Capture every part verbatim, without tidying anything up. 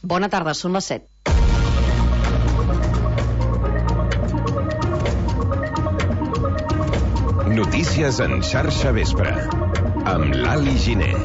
Bona tarda, són les set. Notícies en xarxa vespre, amb l'Ali Giner.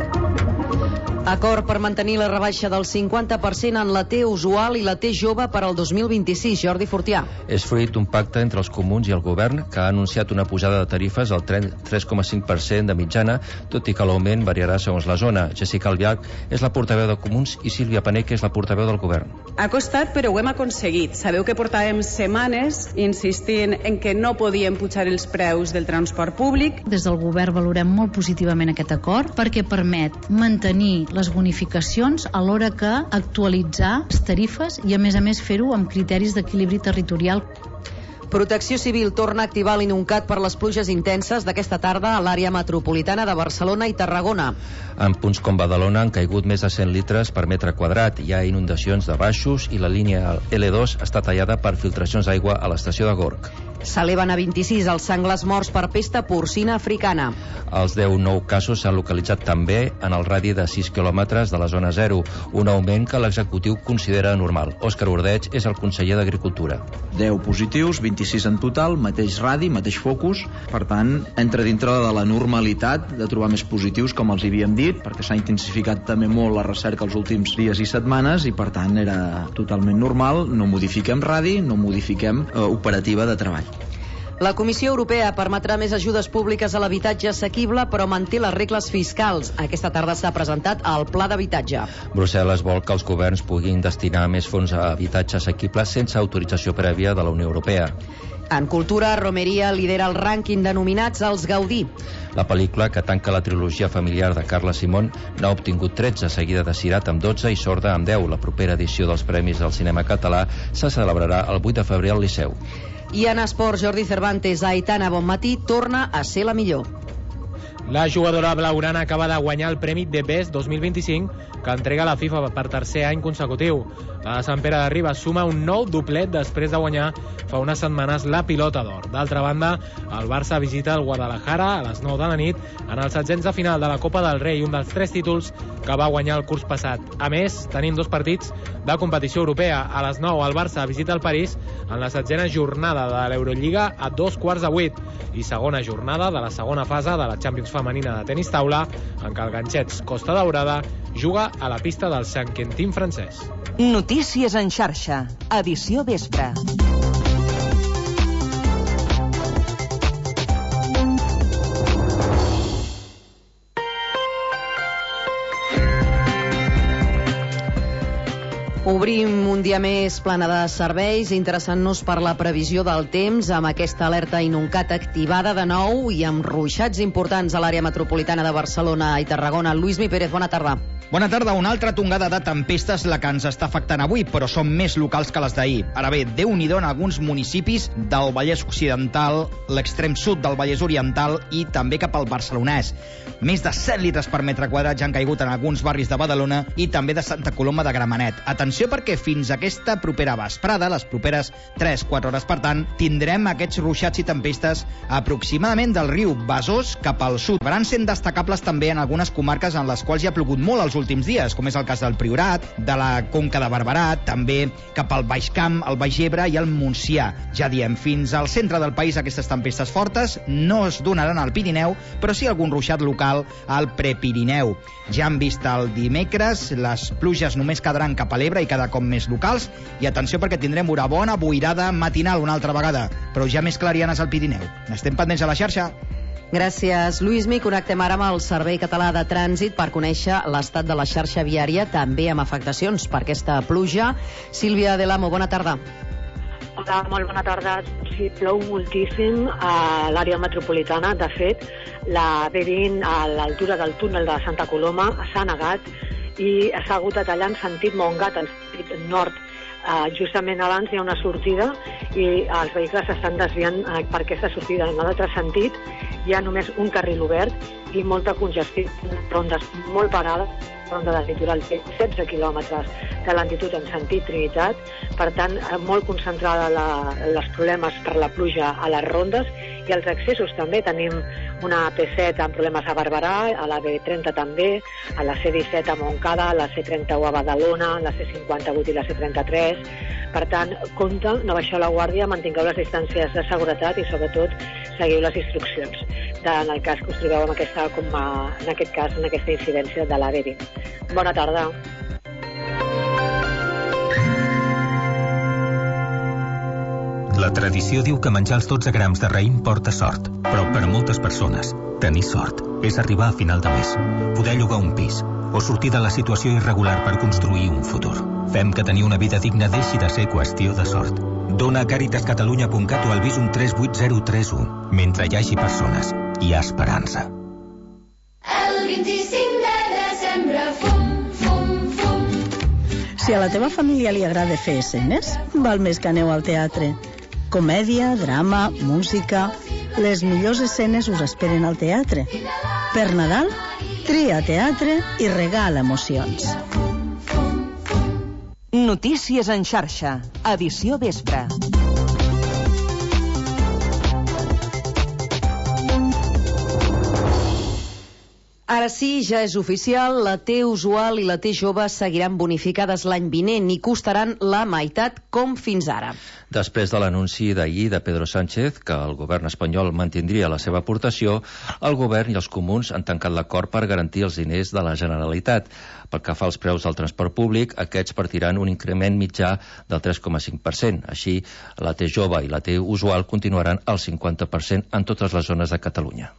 Acord per mantenir la rebaixa del cinquanta per cent en la T usual i la T jove per al dos mil vint-i-sis. Jordi Fortià. És fruit d'un pacte entre els comuns i el govern que ha anunciat una pujada de tarifes al tres coma cinc per cent de mitjana, tot i que l'augment variarà segons la zona. Jessica Albiach és la portaveu de Comuns i Sílvia Paneque és la portaveu del govern. Ha costat, però ho hem aconseguit. Sabeu que portàvem setmanes insistint en que no podíem pujar els preus del transport públic. Des del govern valorem molt positivament aquest acord perquè permet mantenir les bonificacions alhora que actualitzar les tarifes i, a més a més, fer-ho amb criteris d'equilibri territorial. Protecció Civil torna a activar l'Inuncat per les pluges intenses d'aquesta tarda a l'àrea metropolitana de Barcelona i Tarragona. En punts com Badalona han caigut més de cent litres per metre quadrat. Hi ha inundacions de baixos i la línia L dos està tallada per filtracions d'aigua a l'estació de Gorg. S'eleven a vint-i-sis els senglars morts per pesta porcina africana. Els deu nous casos s'han localitzat també en el radi de sis quilòmetres de la zona zero, un augment que l'executiu considera normal. Òscar Ordeig és el conseller d'Agricultura. deu positius, vint-i-sis en total, mateix radi, mateix focus. Per tant, entra dintre de la normalitat de trobar més positius, com els havíem dit, perquè s'ha intensificat també molt la recerca els últims dies i setmanes i, per tant, era totalment normal. No modifiquem radi, no modifiquem eh, operativa de treball. La Comissió Europea permetrà més ajudes públiques a l'habitatge assequible, però manté les regles fiscals. Aquesta tarda s'ha presentat el Pla d'Habitatge. Brussel·les vol que els governs puguin destinar més fons a habitatge assequible sense autorització prèvia de la Unió Europea. En cultura, Romeria lidera el rànquing de nominats als Gaudí. La pel·lícula, que tanca la trilogia familiar de Carla Simón, n'ha obtingut tretze, seguida de Cirat amb dotze i Sorda amb deu. La propera edició dels Premis del Cinema Català se celebrarà el vuit de febrer al Liceu. I en esports, Jordi Cervantes, Aitana Bonmatí torna a ser la millor. La jugadora blaugrana acaba de guanyar el Premi de Best dos mil vint-i-cinc que entrega la FIFA per tercer any consecutiu. La de Sant Pere de Ribes suma un nou doblet després de guanyar fa unes setmanes la Pilota d'Or. D'altra banda, el Barça visita el Guadalajara a les nou de la nit en els setzents de final de la Copa del Rei, un dels tres títols que va guanyar el curs passat. A més, tenim dos partits de competició europea. A les nou, el Barça visita el París en la setzena jornada de l'Eurolliga a dos quarts de vuit i segona jornada de la segona fase de la Champions femenina de tenis taula, en què el Ganxets Costa Daurada juga a la pista del Sant Quentin francès. Notícies en xarxa, edició vespre. Obrim un dia més plana de serveis, interessant-nos per la previsió del temps, amb aquesta alerta Inuncat activada de nou i amb ruixats importants a l'àrea metropolitana de Barcelona i Tarragona. Lluís Mi Pérez, bona tarda. Bona tarda. Una altra tongada de tempestes la que ens està afectant avui, però són més locals que les d'ahir. Ara bé, Déu-n'hi-do en alguns municipis del Vallès Occidental, l'extrem sud del Vallès Oriental i també cap al Barcelonès. Més de set litres per metre quadrat ja han caigut en alguns barris de Badalona i també de Santa Coloma de Gramenet. Atenció perquè fins a aquesta propera vesprada, les properes tres quatre hores per tant, tindrem aquests ruixats i tempestes aproximadament del riu Besòs cap al sud. Van sent destacables també en algunes comarques en les quals hi ha plogut molt els últims dies, com és el cas del Priorat, de la Conca de Barberà, també cap al Baix Camp, el Baix Ebre i el Montsià. Ja diem, fins al centre del país aquestes tempestes fortes no es donaran al Pirineu, però sí algun ruixat local al Prepirineu. Ja han vist el dimecres, les pluges només quedaran cap a l'Ebre i cada cop més locals, i atenció perquè tindrem una bona boirada matinal una altra vegada, però ja més clarianes al Pirineu. N'estem pendents a la xarxa. Gràcies, Lluís Mi. Connectem ara amb el Servei Català de Trànsit per conèixer l'estat de la xarxa viària, també amb afectacions per aquesta pluja. Sílvia Delamo, bona tarda. Hola, molt bona tarda. Sí, plou moltíssim a l'àrea metropolitana. De fet, la B vint a l'altura del túnel de Santa Coloma s'ha negat i s'ha hagut de tallar en sentit Montgat, en sentit nord. Uh, justament abans hi ha una sortida i els vehicles s'estan desviant uh, per aquesta sortida. En l'altre sentit hi ha només un carril obert i molta congestió, rondes molt parades. Ronda del litoral té setze quilòmetres de lentitud en sentit Trinitat, per tant, molt concentrada la, els problemes per la pluja a les rondes I els accessos també, tenim una A P set amb problemes a Barberà, a la B trenta també, a la C disset a Montcada, a la C trenta-u a Badalona, a la C cinquanta-vuit i la C trenta-tres. Per tant, compte, no baixeu la guàrdia, mantingueu les distàncies de seguretat i, sobretot, seguiu les instruccions. En el cas que us trobeu en, aquesta, com a, en aquest cas, en aquesta incidència de la B vint. Bona tarda. La tradició diu que menjar els dotze grams de raïm porta sort, però per a moltes persones, tenir sort és arribar a final de mes, poder llogar un pis o sortir de la situació irregular per construir un futur. Fem que tenir una vida digna deixi de ser qüestió de sort. Dona a caritas catalunya punt cat o al Visum tres vuit zero tres u. Mentre hi hagi persones, hi ha esperança. El vint-i-cinc de desembre, fum, fum, fum. Si a la teva família li agrada fer escenes, val més que aneu al teatre. Comèdia, drama, música... Les millors escenes us esperen al teatre. Per Nadal, tria teatre i regala emocions. Notícies en xarxa, edició vespre. Ara sí, ja és oficial, la T usual i la T jove seguiran bonificades l'any vinent i costaran la meitat com fins ara. Després de l'anunci d'ahir de Pedro Sánchez que el govern espanyol mantindria la seva aportació, el govern i els comuns han tancat l'acord per garantir els diners de la Generalitat. Pel que fa als preus del transport públic, aquests partiran un increment mitjà del tres coma cinc per cent. Així, la T jove i la T usual continuaran al cinquanta per cent en totes les zones de Catalunya.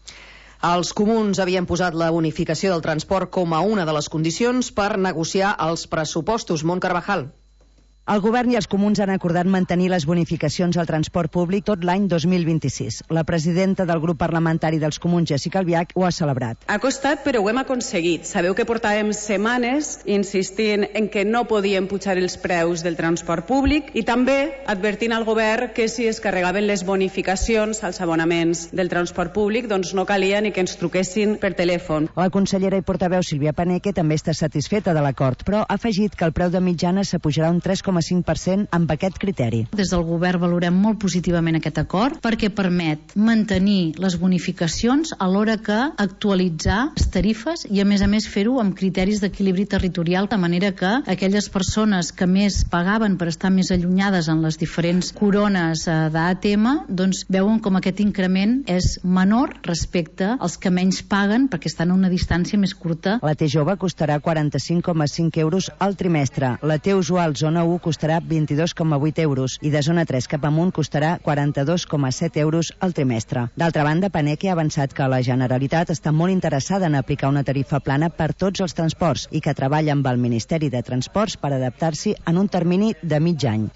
Els comuns havien posat la bonificació del transport com a una de les condicions per negociar els pressupostos. Mont Carvajal. El govern i els comuns han acordat mantenir les bonificacions al transport públic tot l'any dos mil vint-i-sis. La presidenta del grup parlamentari dels comuns, Jessica Albiach, ho ha celebrat. Ha costat, però ho hem aconseguit. Sabeu que portàvem setmanes insistint en que no podíem pujar els preus del transport públic i també advertint al govern que si es carregaven les bonificacions als abonaments del transport públic, doncs no calia ni que ens truquessin per telèfon. La consellera i portaveu Sílvia Paneque també està satisfeta de l'acord, però ha afegit que el preu de mitjana s'apujarà un tres coma cinc per cent amb aquest criteri. Des del govern valorem molt positivament aquest acord perquè permet mantenir les bonificacions alhora que actualitzar les tarifes i a més a més fer-ho amb criteris d'equilibri territorial, de manera que aquelles persones que més pagaven per estar més allunyades en les diferents corones d'A T M doncs veuen com aquest increment és menor respecte als que menys paguen perquè estan a una distància més curta. La T jove costarà quaranta-cinc coma cinc euros al trimestre. La T usual zona u costarà vint-i-dos coma vuit euros i de zona tres cap amunt costarà quaranta-dos coma set euros al trimestre. D'altra banda, Paneque ha avançat que la Generalitat està molt interessada en aplicar una tarifa plana per tots els transports i que treballa amb el Ministeri de Transports per adaptar-s'hi en un termini de mig any.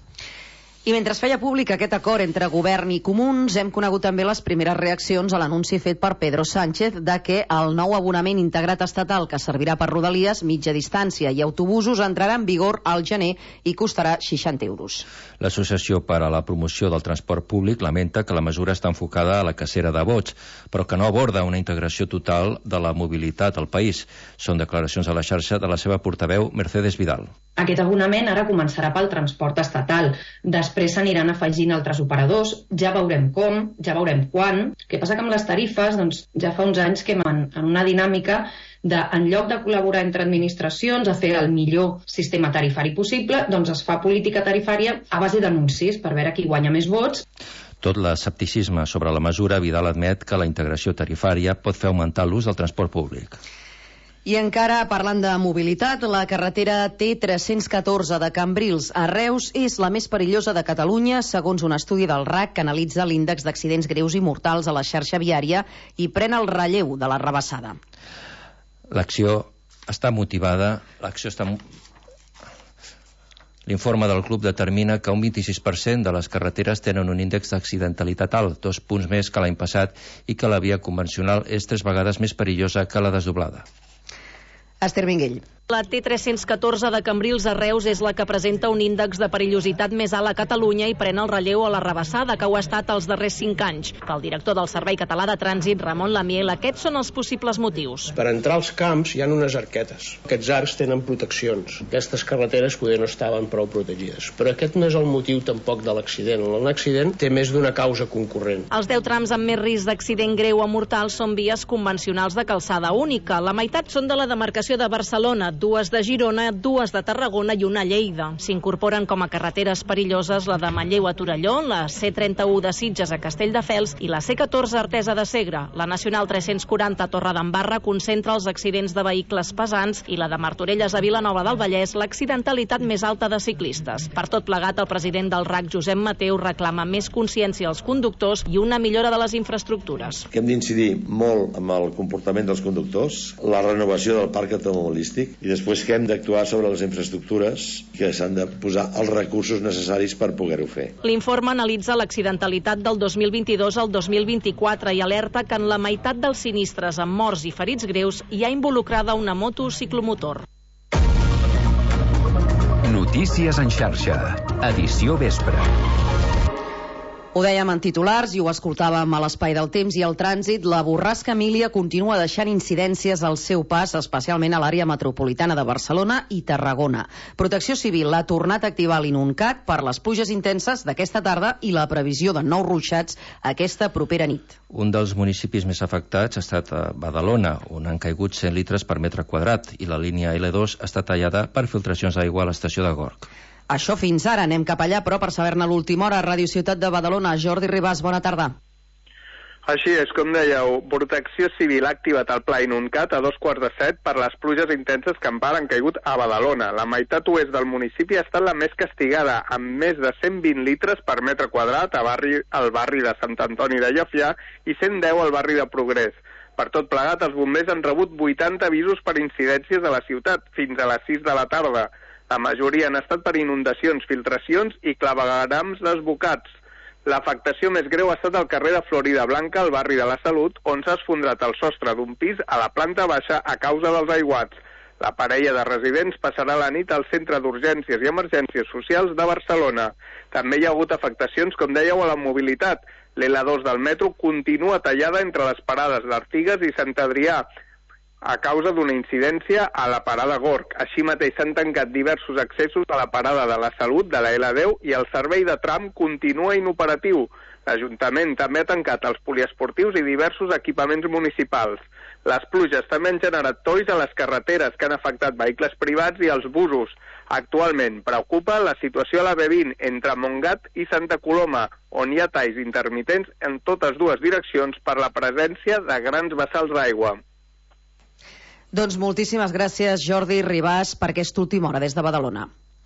I mentre es feia públic aquest acord entre govern i comuns, hem conegut també les primeres reaccions a l'anunci fet per Pedro Sánchez de que el nou abonament integrat estatal que servirà per rodalies, mitja distància i autobusos entrarà en vigor al gener i costarà seixanta euros. L'Associació per a la Promoció del Transport Públic lamenta que la mesura està enfocada a la cacera de vots, però que no aborda una integració total de la mobilitat al país. Són declaracions a la xarxa de la seva portaveu Mercedes Vidal. Aquest abonament ara començarà pel transport estatal. Després s'aniran afegint altres operadors, ja veurem com, ja veurem quan. El que passa que amb les tarifes, doncs, ja fa uns anys que en, en una dinàmica de, en lloc de col·laborar entre administracions a fer el millor sistema tarifari possible, doncs es fa política tarifària a base d'anuncis per veure qui guanya més vots. Tot l'escepticisme sobre la mesura, Vidal admet que la integració tarifària pot fer augmentar l'ús del transport públic. I encara parlant de mobilitat, la carretera T tres-cents catorze de Cambrils a Reus és la més perillosa de Catalunya, segons un estudi del R A C que analitza l'índex d'accidents greus i mortals a la xarxa viària i pren el relleu de la rebassada. L'acció està motivada, l'acció està... L'informe del club determina que un vint-i-sis per cent de les carreteres tenen un índex d'accidentalitat alt, dos punts més que l'any passat, i que la via convencional és tres vegades més perillosa que la desdoblada. Esther Minguell. La T tres-cents catorze de Cambrils a Reus és la que presenta un índex de perillositat més alt a Catalunya i pren el relleu a la Rabassada, que ho ha estat els darrers cinc anys. Pel director del Servei Català de Trànsit, Ramon Lamiel, aquests són els possibles motius. Per entrar als camps hi ha unes arquetes. Aquests arcs tenen proteccions. Aquestes carreteres poder no estaven prou protegides. Però aquest no és el motiu tampoc de l'accident. L'accident té més d'una causa concurrent. Els deu trams amb més risc d'accident greu o mortal són vies convencionals de calçada única. La meitat són de la demarcació de Barcelona, dues de Girona, dues de Tarragona i una a Lleida. S'incorporen com a carreteres perilloses la de Manlleu a Torelló, la C trenta-u de Sitges a Castelldefels i la C catorze a Artesa de Segre. La Nacional tres-cents quaranta a Torredembarra concentra els accidents de vehicles pesants i la de Martorelles a Vilanova del Vallès l'accidentalitat més alta de ciclistes. Per tot plegat, el president del R A C, Josep Mateu, reclama més consciència als conductors i una millora de les infraestructures. Que hem d'incidir molt amb el comportament dels conductors, la renovació del parc automobilístic i després que hem d'actuar sobre les infraestructures que s'han de posar els recursos necessaris per poder-ho fer. L'informe analitza l'accidentalitat del dos mil vint-i-dos al dos mil vint-i-quatre i alerta que en la meitat dels sinistres amb morts i ferits greus hi ha involucrada una moto ciclomotor. Notícies en xarxa, edició vespre. Ho dèiem en titulars i ho escoltàvem a l'espai del temps i el trànsit. La borrasca Emília continua deixant incidències al seu pas, especialment a l'àrea metropolitana de Barcelona i Tarragona. Protecció Civil ha tornat a activar l'Inuncat per les pluges intenses d'aquesta tarda i la previsió de nous ruixats aquesta propera nit. Un dels municipis més afectats ha estat a Badalona, on han caigut cent litres per metre quadrat i la línia L dos està tallada per filtracions d'aigua a l'estació de Gorg. Això fins ara. Anem cap allà, però per saber-ne l'última hora, Ràdio Ciutat de Badalona. Jordi Ribas, bona tarda. Així és, com dèieu, Protecció Civil ha activat el pla Inuncat a dos quarts de set per les pluges intenses que encara han caigut a Badalona. La meitat oest del municipi ha estat la més castigada, amb més de cent vint litres per metre quadrat a barri, al barri de Sant Antoni de Llefià i cent deu al barri de Progrés. Per tot plegat, els bombers han rebut vuitanta avisos per incidències a la ciutat, fins a les sis de la tarda. La majoria han estat per inundacions, filtracions i claveguerams desbocats. L'afectació més greu ha estat al carrer de Florida Blanca, al barri de la Salut, on s'ha esfondrat el sostre d'un pis a la planta baixa a causa dels aiguats. La parella de residents passarà la nit al Centre d'Urgències i Emergències Socials de Barcelona. També hi ha hagut afectacions, com dèieu, a la mobilitat. L'L dos del metro continua tallada entre les parades d'Artigues i Sant Adrià, a causa d'una incidència a la parada Gorg. Així mateix s'han tancat diversos accessos a la parada de la Salut de la L deu i el servei de tram continua inoperatiu. L'Ajuntament també ha tancat els poliesportius i diversos equipaments municipals. Les pluges també han generat tolls a les carreteres que han afectat vehicles privats i els busos. Actualment preocupa la situació a la B vint entre Montgat i Santa Coloma, on hi ha talls intermitents en totes dues direccions per la presència de grans vessals d'aigua. Doncs moltíssimes gràcies, Jordi Ribas, per aquesta última hora des de Badalona.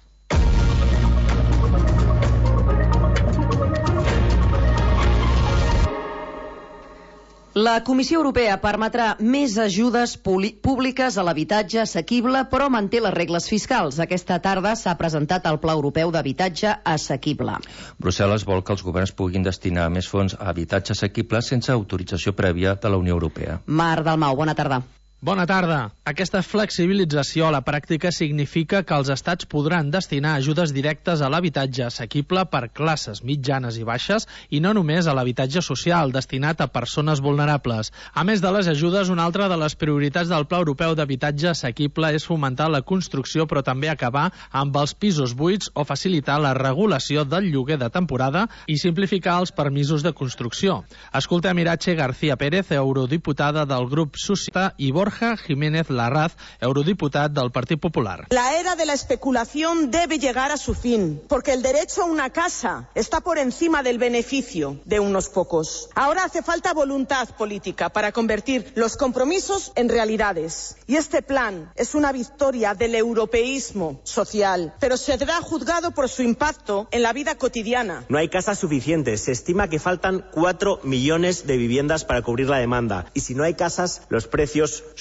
La Comissió Europea permetrà més ajudes públiques a l'habitatge assequible, però manté les regles fiscals. Aquesta tarda s'ha presentat el Pla Europeu d'Habitatge Assequible. Brussel·les vol que els governs puguin destinar més fons a habitatge assequible sense autorització prèvia de la Unió Europea. Marc Dalmau, bona tarda. Bona tarda. Aquesta flexibilització a la pràctica significa que els estats podran destinar ajudes directes a l'habitatge assequible per classes mitjanes i baixes i no només a l'habitatge social destinat a persones vulnerables. A més de les ajudes, una altra de les prioritats del Pla Europeu d'Habitatge Assequible és fomentar la construcció, però també acabar amb els pisos buits o facilitar la regulació del lloguer de temporada i simplificar els permisos de construcció. Escoltem Irache García Pérez, eurodiputada del grup socialista, i Borja Jiménez Larraz, eurodiputat del Partit Popular. La era de la especulación debe llegar a su fin, porque el derecho a una casa está por encima del beneficio de unos pocos. Ahora hace falta voluntad política para convertir los compromisos en realidades. Y este plan es una victoria del europeísmo social, pero será juzgado por su impacto en la vida cotidiana. No hay casas suficientes. Se estima que faltan cuatro millones de viviendas para cubrir la demanda. Y si no hay casas, los precios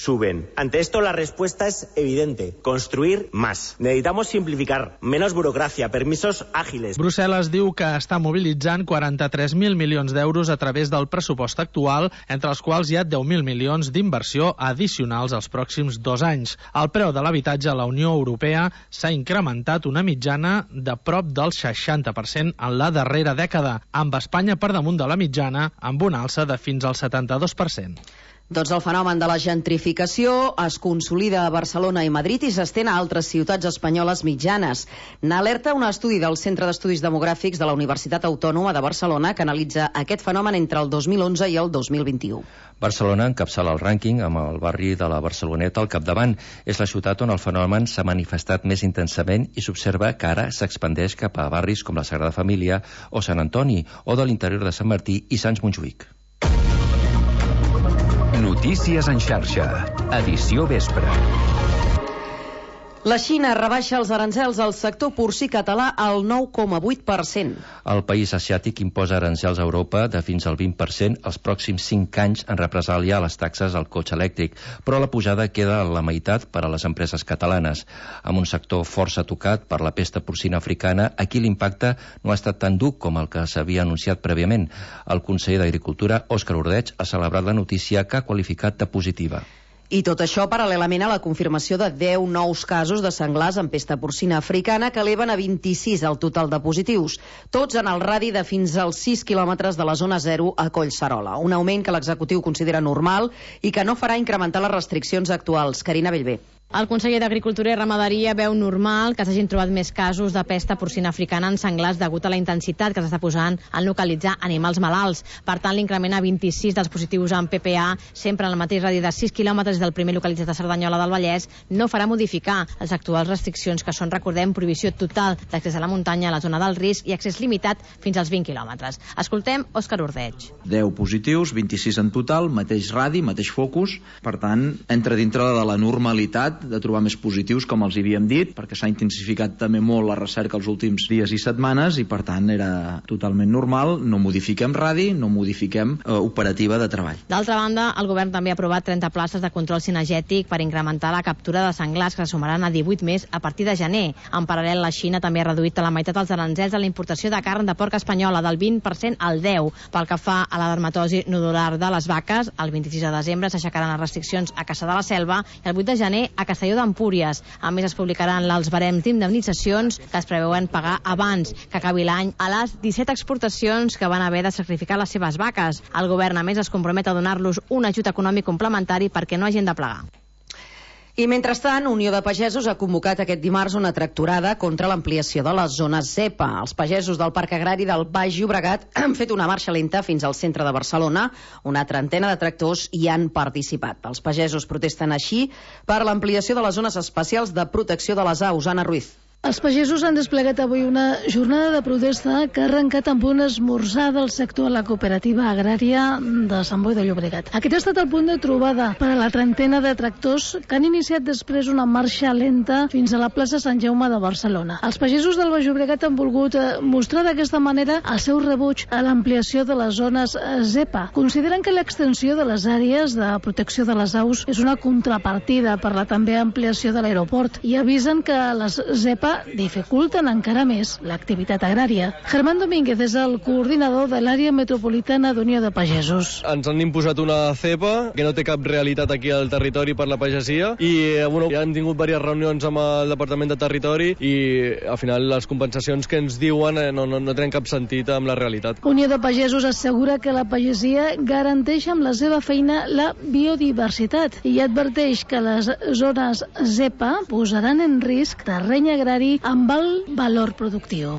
suben. Ante esto la respuesta es evidente, construir más. Necesitamos simplificar, menos burocracia, permisos ágiles. Brussel·les diu que està mobilitzant quaranta-tres mil milions d'euros a través del pressupost actual, entre els quals hi ha deu mil milions d'inversió addicionals als pròxims dos anys. El preu de l'habitatge a la Unió Europea s'ha incrementat una mitjana de prop del seixanta per cent en la darrera dècada, amb Espanya per damunt de la mitjana, amb una alça de fins al setanta-dos per cent. Doncs el fenomen de la gentrificació es consolida a Barcelona i Madrid i s'estén a altres ciutats espanyoles mitjanes. N'alerta un estudi del Centre d'Estudis Demogràfics de la Universitat Autònoma de Barcelona que analitza aquest fenomen entre el dos mil onze i el dos mil vint-i-u. Barcelona encapçala el rànquing amb el barri de la Barceloneta al capdavant. És la ciutat on el fenomen s'ha manifestat més intensament i s'observa que ara s'expandeix cap a barris com la Sagrada Família o Sant Antoni o de l'interior de Sant Martí i Sants Montjuïc. Notícies en xarxa. Edició vespre. La Xina rebaixa els aranzels al sector porcí català al nou coma vuit per cent. El país asiàtic imposa aranzels a Europa de fins al vint per cent els pròxims cinc anys en represàlia a les taxes al cotxe elèctric, però la pujada queda a la meitat per a les empreses catalanes. Amb un sector força tocat per la pesta porcina africana, aquí l'impacte no ha estat tan dur com el que s'havia anunciat prèviament. El conseller d'Agricultura, Òscar Ordeig, ha celebrat la notícia que ha qualificat de positiva. I tot això paral·lelament a la confirmació de deu nous casos de senglars amb pesta porcina africana que eleven a vint-i-sis el total de positius, tots en el radi de fins als sis quilòmetres de la zona zero a Collserola. Un augment que l'executiu considera normal i que no farà incrementar les restriccions actuals. Carina Bellver. El conseller d'Agricultura i Ramaderia veu normal que s'hagin trobat més casos de pesta porcina africana en senglars degut a la intensitat que s'està posant en localitzar animals malalts. Per tant, l'increment a vint-i-sis dels positius en P P A, sempre en el mateix radi de sis quilòmetres del primer localitzat a Cerdanyola del Vallès, no farà modificar les actuals restriccions que són, recordem, prohibició total d'accés a la muntanya, a la zona del risc i accés limitat fins als vint quilòmetres. Escoltem Òscar Ordeig. deu positius, vint-i-sis en total, mateix radi, mateix focus, per tant, entra dintre de la normalitat de trobar més positius, com els havíem dit, perquè s'ha intensificat també molt la recerca els últims dies i setmanes i, per tant, era totalment normal. No modifiquem radi, no modifiquem eh, operativa de treball. D'altra banda, el govern també ha aprovat trenta places de control cinegètic per incrementar la captura de senglars, que se sumaran a divuit més a partir de gener. En paral·lel, la Xina també ha reduït a la meitat els aranzels a la importació de carn de porc espanyola, del vint per cent al deu per cent. Pel que fa a la dermatosi nodular de les vaques, el vint-i-sis de desembre s'aixecaran les restriccions a Caçà de la Selva i el vuit de gener a Castelló d'Empúries. A més, es publicaran els barems d'indemnitzacions que es preveuen pagar abans que acabi l'any a les disset exportacions que van haver de sacrificar les seves vaques. El govern, a més, es compromet a donar-los un ajut econòmic complementari perquè no hagin de plegar. I mentrestant, Unió de Pagesos ha convocat aquest dimarts una tractorada contra l'ampliació de les zones ZEPA. Els pagesos del Parc Agrari del Baix Llobregat han fet una marxa lenta fins al centre de Barcelona. Una trentena de tractors hi han participat. Els pagesos protesten així per l'ampliació de les zones especials de protecció de les aus. Anna Ruiz. Els pagesos han desplegat avui una jornada de protesta que ha arrencat amb un esmorzar del sector a la cooperativa agrària de Sant Boi de Llobregat. Aquest ha estat el punt de trobada per a la trentena de tractors que han iniciat després una marxa lenta fins a la plaça Sant Jaume de Barcelona. Els pagesos del Baix Llobregat han volgut mostrar d'aquesta manera el seu rebuig a l'ampliació de les zones ZEPA. Consideren que l'extensió de les àrees de protecció de les aus és una contrapartida per la també ampliació de l'aeroport i avisen que les ZEPA dificulten encara més l'activitat agrària. Germán Domínguez és el coordinador de l'àrea metropolitana d'Unió de Pagesos. Ens han imposat una cepa que no té cap realitat aquí al territori per la pagesia i bueno, ja hem tingut diverses reunions amb el Departament de Territori i al final les compensacions que ens diuen no, no, no tenen cap sentit amb la realitat. Unió de Pagesos assegura que la pagesia garanteix amb la seva feina la biodiversitat i adverteix que les zones ZEPA posaran en risc terreny agrari amb el valor productiu.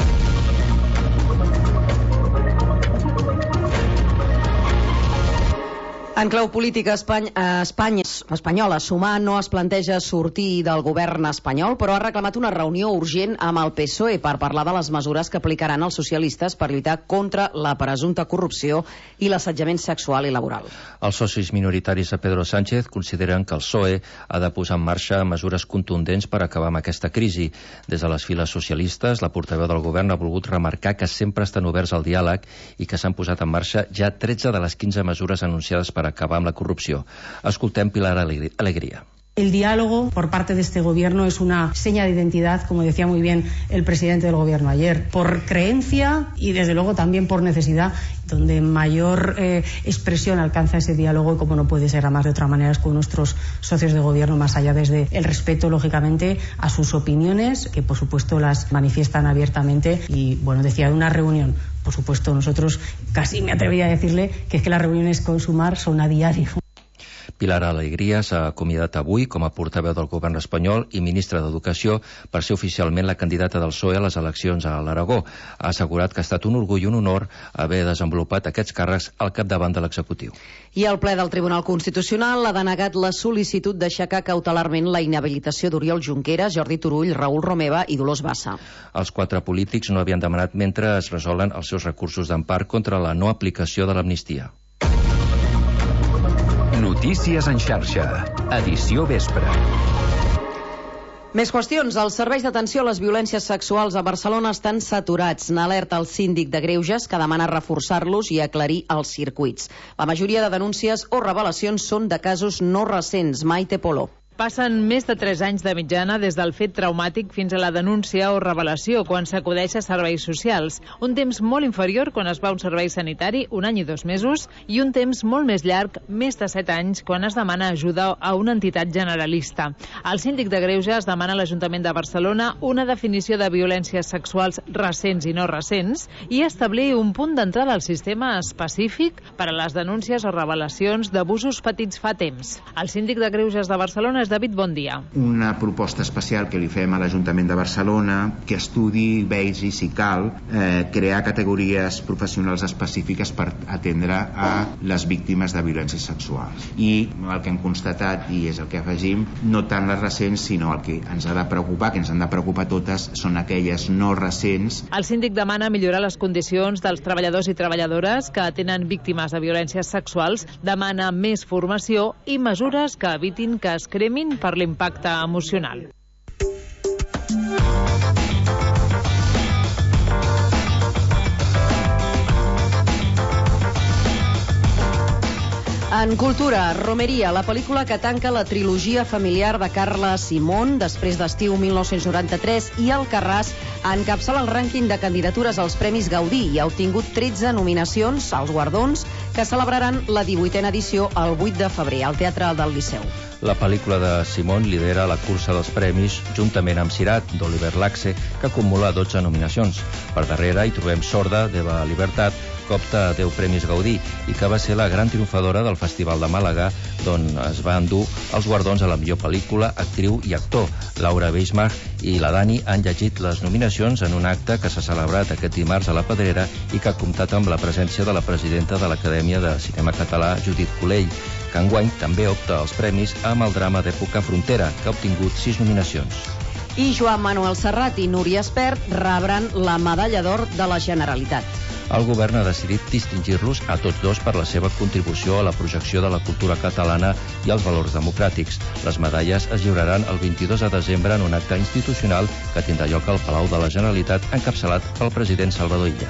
En clau política, Espanya, Espanya espanyola sumar no es planteja sortir del govern espanyol, però ha reclamat una reunió urgent amb el P S O E per parlar de les mesures que aplicaran els socialistes per lluitar contra la presumpta corrupció i l'assetjament sexual i laboral. Els socis minoritaris de Pedro Sánchez consideren que el P S O E ha de posar en marxa mesures contundents per acabar amb aquesta crisi. Des de les files socialistes, la portaveu del govern ha volgut remarcar que sempre estan oberts al diàleg i que s'han posat en marxa ja tretze de les quinze mesures anunciades per per acabar amb la corrupció. Escoltem Pilar Alegría. El diálogo por parte de este gobierno es una seña de identidad, como decía muy bien el presidente del gobierno ayer, por creencia y desde luego también por necesidad, donde mayor eh, expresión alcanza ese diálogo, y como no puede ser a más de otra manera, es con nuestros socios de gobierno, más allá desde el respeto, lógicamente, a sus opiniones, que por supuesto las manifiestan abiertamente. Y bueno, decía, de una reunión, por supuesto, nosotros casi me atrevería a decirle que es que las reuniones con Sumar son a diario. Pilar Alegría s'ha acomiadat avui com a portaveu del govern espanyol i ministra d'Educació per ser oficialment la candidata del P S O E a les eleccions a l'Aragó. Ha assegurat que ha estat un orgull i un honor haver desenvolupat aquests càrrecs al capdavant de l'executiu. I el ple del Tribunal Constitucional ha denegat la sol·licitud d'aixecar cautelarment la inhabilitació d'Oriol Junqueras, Jordi Turull, Raül Romeva i Dolors Bassa. Els quatre polítics no havien demanat mentre es resolen els seus recursos d'empart contra la no aplicació de l'amnistia. Notícies en xarxa, edició vespre. Més qüestions. Els serveis d'atenció a les violències sexuals a Barcelona estan saturats. N'alerta el síndic de Greuges, que demana reforçar-los i aclarir els circuits. La majoria de denúncies o revelacions són de casos no recents. Maite Polo. Passen més de tres anys de mitjana des del fet traumàtic fins a la denúncia o revelació quan s'acudeix a serveis socials. Un temps molt inferior quan es va a un servei sanitari, un any i dos mesos, i un temps molt més llarg, més de set anys, quan es demana ajuda a una entitat generalista. El síndic de Greuges demana a l'Ajuntament de Barcelona una definició de violències sexuals recents i no recents i establir un punt d'entrada al sistema específic per a les denúncies o revelacions d'abusos petits fa temps. El síndic de Greuges de Barcelona David, bon dia. Una proposta especial que li fem a l'Ajuntament de Barcelona que estudi, vegi si cal eh, crear categories professionals específiques per atendre a les víctimes de violències sexuals. I el que hem constatat, i és el que afegim, no tant les recents, sinó el que ens ha de preocupar, que ens han de preocupar totes, són aquelles no recents. El síndic demana millorar les condicions dels treballadors i treballadores que atenen víctimes de violències sexuals, demana més formació i mesures que evitin que es cremin per l'impacte emocional. En cultura, Romeria, la pel·lícula que tanca la trilogia familiar de Carla Simón després d'estiu mil nou-cents noranta-tres, i Alcarràs encapçala el rànquing de candidatures als Premis Gaudí i ha obtingut tretze nominacions als guardons que celebraran la divuitena edició el vuit de febrer al Teatre del Liceu. La pel·lícula de Simón lidera la cursa dels premis juntament amb Sirat, d'Oliver Laxe, que acumula dotze nominacions. Per darrere hi trobem Sorda, d'Eva Libertat, que opta a deu Premis Gaudí i que va ser la gran triomfadora del Festival de Màlaga, d'on es va endur els guardons a la millor pel·lícula, actriu i actor. Laura Beismach i la Dani han llegit les nominacions en un acte que s'ha celebrat aquest dimarts a la Pedrera i que ha comptat amb la presència de la presidenta de l'Acadèmia de Cinema Català, Judit Colell, que enguany també opta als premis amb el drama d'època Frontera, que ha obtingut sis nominacions. I Joan Manuel Serrat i Núria Espert rebran la Medalla d'Or de la Generalitat. El govern ha decidit distingir-los a tots dos per la seva contribució a la projecció de la cultura catalana i els valors democràtics. Les medalles es lliuraran el vint-i-dos de desembre en un acte institucional que tindrà lloc al Palau de la Generalitat, encapçalat pel president Salvador Illa.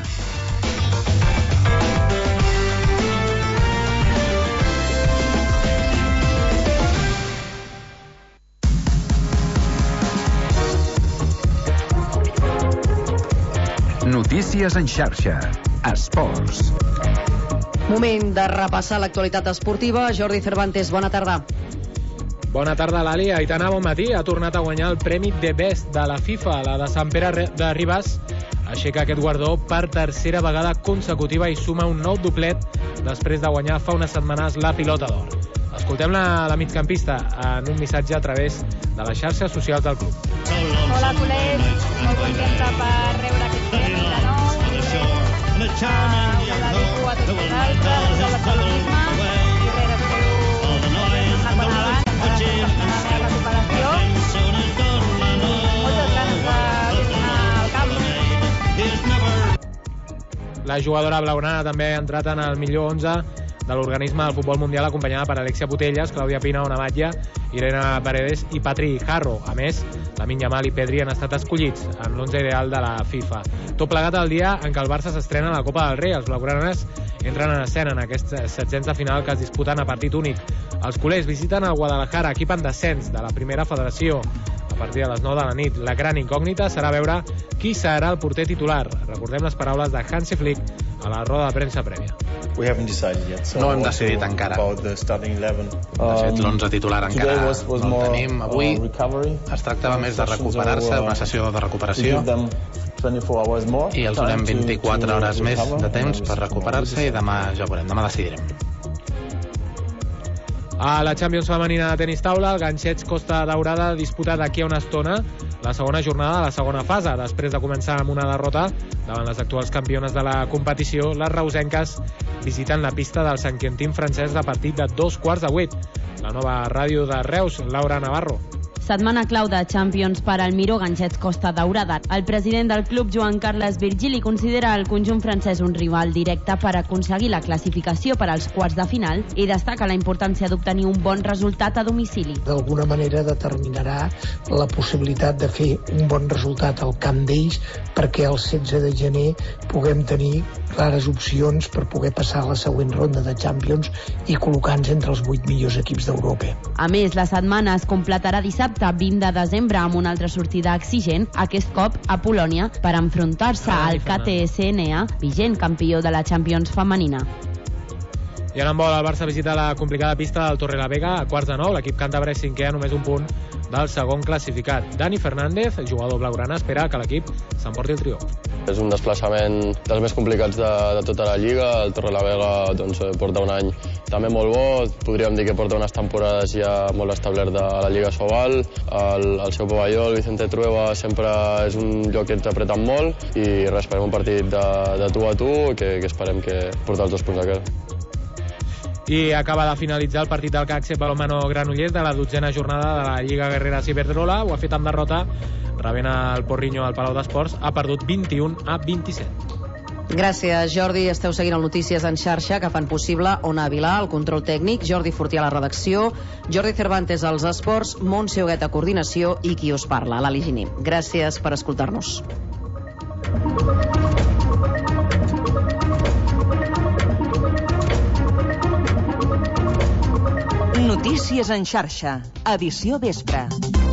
Notícies en xarxa. Esports. Moment de repassar l'actualitat esportiva. Jordi Cervantes, bona tarda. Bona tarda, Lali. Aitana, bon matí. Ha tornat a guanyar el Premi The Best de la FIFA. La de Sant Pere de Ribes aixeca aquest guardó per tercera vegada consecutiva i suma un nou doblet després de guanyar fa unes setmanes la Pilota d'Or. Escoltem la, la migcampista en un missatge a través de les xarxes socials del club. Hola, culers. Molt contenta per rebre aquest premi de nou. Uh, us el dedico a tots vosaltres, a l'escalonisme, i res, espero tornar quan abans, per la meva recuperació. Moltes ganes de tornar al camp. La jugadora blaugrana també ha entrat en el millor onze de l'organisme del futbol mundial, acompanyada per Alexia Putellas, Clàudia Pina, Ona Batlle, Irene Paredes i Patri Jarro. A més, Lamine Yamal i Pedri han estat escollits en l'onze ideal de la FIFA. Tot plegat el dia en què el Barça s'estrena a la Copa del Rei. Els blaugranes entren en escena en aquests setzents de final que es disputen a partit únic. Els culers visiten el Guadalajara, equip en descens de la primera federació. A partir de les nou de la nit, la gran incògnita serà veure qui serà el porter titular. Recordem les paraules de Hansi Flick a la roda de premsa prèvia. No hem decidit encara. De fet, l'onze titular encara no el tenim avui. Es tractava més de recuperar-se, una sessió de recuperació, i els donem vint-i-quatre hores més de temps per recuperar-se i demà ja ho veurem, demà decidirem. A la Champions femenina de tenis taula, el Ganxets Costa Daurada disputa d'aquí a una estona la segona jornada de la segona fase. Després de començar amb una derrota davant les actuals campiones de la competició, les reusenques visiten la pista del Sant Quentin francès a partir de dos quarts de vuit. La nova ràdio de Reus, Laura Navarro. Setmana clau de Champions per al Miró Ganxets Costa Daurada. El president del club, Joan Carles Virgili, considera el conjunt francès un rival directe per aconseguir la classificació per als quarts de final i destaca la importància d'obtenir un bon resultat a domicili. D'alguna manera determinarà la possibilitat de fer un bon resultat al camp d'ells perquè el setze de gener puguem tenir clares opcions per poder passar a la següent ronda de Champions i col·locar-nos entre els vuit millors equips d'Europa. A més, la setmana es completarà dissabte vint de desembre amb una altra sortida exigent, aquest cop a Polònia, per enfrontar-se al K T S N A, vigent campió de la Champions femenina. I en handbol, el Barça visita la complicada pista del Torrelavega a quarts de nou. L'equip càntabre és cinquè a només un punt del segon classificat. Dani Fernández, jugador blaugrana, espera que l'equip s'emporti el triomf. És un desplaçament dels més complicats de, de tota la Lliga. El Torrelavega doncs, porta un any també molt bo. Podríem dir que porta unes temporades ja molt establert de la Lliga Sobal. El, el seu pavelló, el Vicente Trueba, sempre és un lloc que ens apreten molt i res, esperem un partit de, de tu a tu que, que esperem que portar els dos punts a casa. I acaba de finalitzar el partit del C A C Balonmano Granollers de la dotzena jornada de la Lliga Guerreras Iberdrola. Ho ha fet amb derrota, rebent el Porrinho al Palau d'Esports. Ha perdut vint-i-un a vint-i-set. Gràcies, Jordi. Esteu seguint el Notícies en xarxa que fan possible Ona Vilà, el control tècnic, Jordi Fortià a la redacció, Jordi Cervantes als esports, Montse Huguet a coordinació i qui us parla, l'Ali Giner. Gràcies per escoltar-nos. Notícies en xarxa, edició vespre.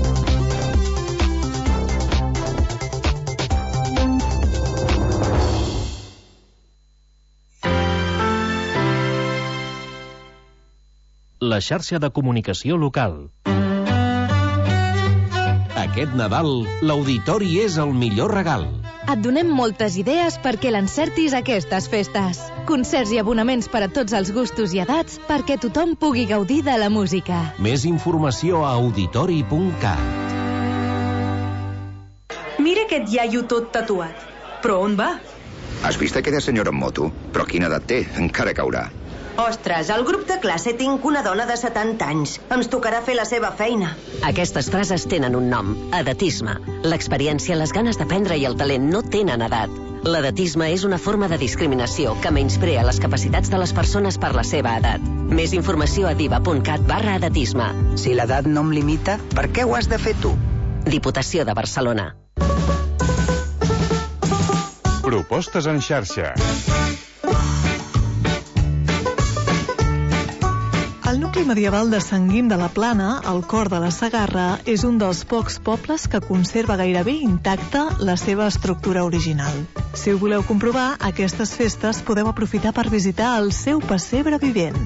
La xarxa de comunicació local. Aquest Nadal, l'auditori és el millor regal. Et donem moltes idees perquè l'encertis aquestes festes. Concerts i abonaments per a tots els gustos i edats perquè tothom pugui gaudir de la música. Més informació a auditori punt cat. Mira aquest iaio tot tatuat. Però on va? Has vist aquella senyora en moto? Però quina edat té? Encara caurà. Ostres, al grup de classe tinc una dona de setanta anys. Ens tocarà fer la seva feina. Aquestes frases tenen un nom, edatisme. L'experiència, les ganes d'aprendre i el talent no tenen edat. L'edatisme és una forma de discriminació que menysprea les capacitats de les persones per la seva edat. Més informació a diva punt cat barra edatisme. Si l'edat no em limita, per què ho has de fer tu? Diputació de Barcelona. Propostes en xarxa. El nucli medieval de Sant Guim de la Plana, al cor de la Segarra, és un dels pocs pobles que conserva gairebé intacta la seva estructura original. Si ho voleu comprovar, aquestes festes podeu aprofitar per visitar el seu pessebre vivent.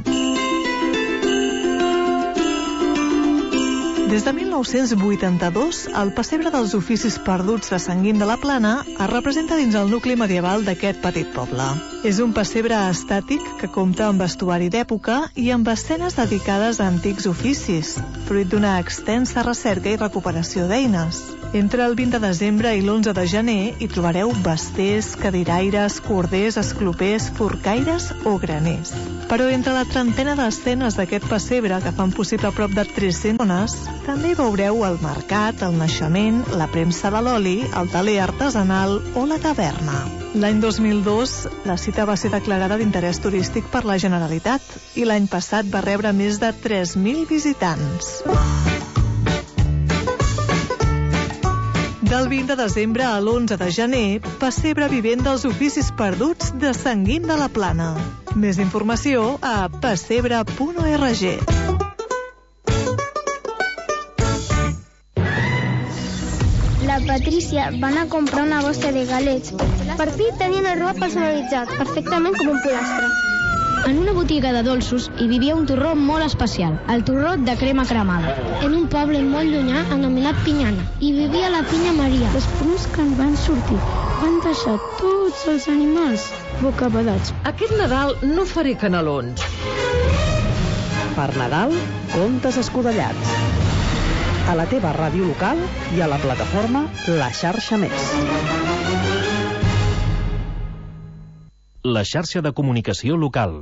Des de mil nou-cents vuitanta-dos, el pessebre dels oficis perduts de Sant Guim de la Plana es representa dins el nucli medieval d'aquest petit poble. És un pessebre estàtic que compta amb vestuari d'època i amb escenes dedicades a antics oficis, fruit d'una extensa recerca i recuperació d'eines. Entre el vint de desembre i l'onze de gener hi trobareu besters, cadiraires, corders, esclopers, forcaires o graners. Però entre la trentena d'escenes d'aquest pessebre que fan possible prop de tres-centes dones, també veureu el mercat, el naixement, la premsa de l'oli, el taler artesanal o la taverna. L'any dos mil dos, la cita va ser declarada d'interès turístic per la Generalitat i l'any passat va rebre més de tres mil visitants. Del vint de desembre a l'onze de gener, pessebre vivent dels oficis perduts de Sant Guim de la Plana. Més informació a pessebre punt org. La Patrícia va anar a comprar una bossa de galets. Per fi tenien el roba personalitzat, perfectament com un pollastre. En una botiga de dolços hi vivia un torró molt especial, el torró de crema cremada. En un poble molt llunyà, anomenat Pinyana, hi vivia la pinya Maria. Les prunes que en van sortir van deixar tots els animals bocabadats. Aquest Nadal no faré canelons. Per Nadal, contes escudellats. A la teva ràdio local i a la plataforma La Xarxa Més. La xarxa de comunicació local.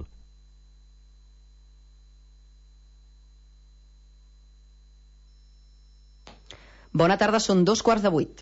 Bona tarda, són dos quarts de vuit.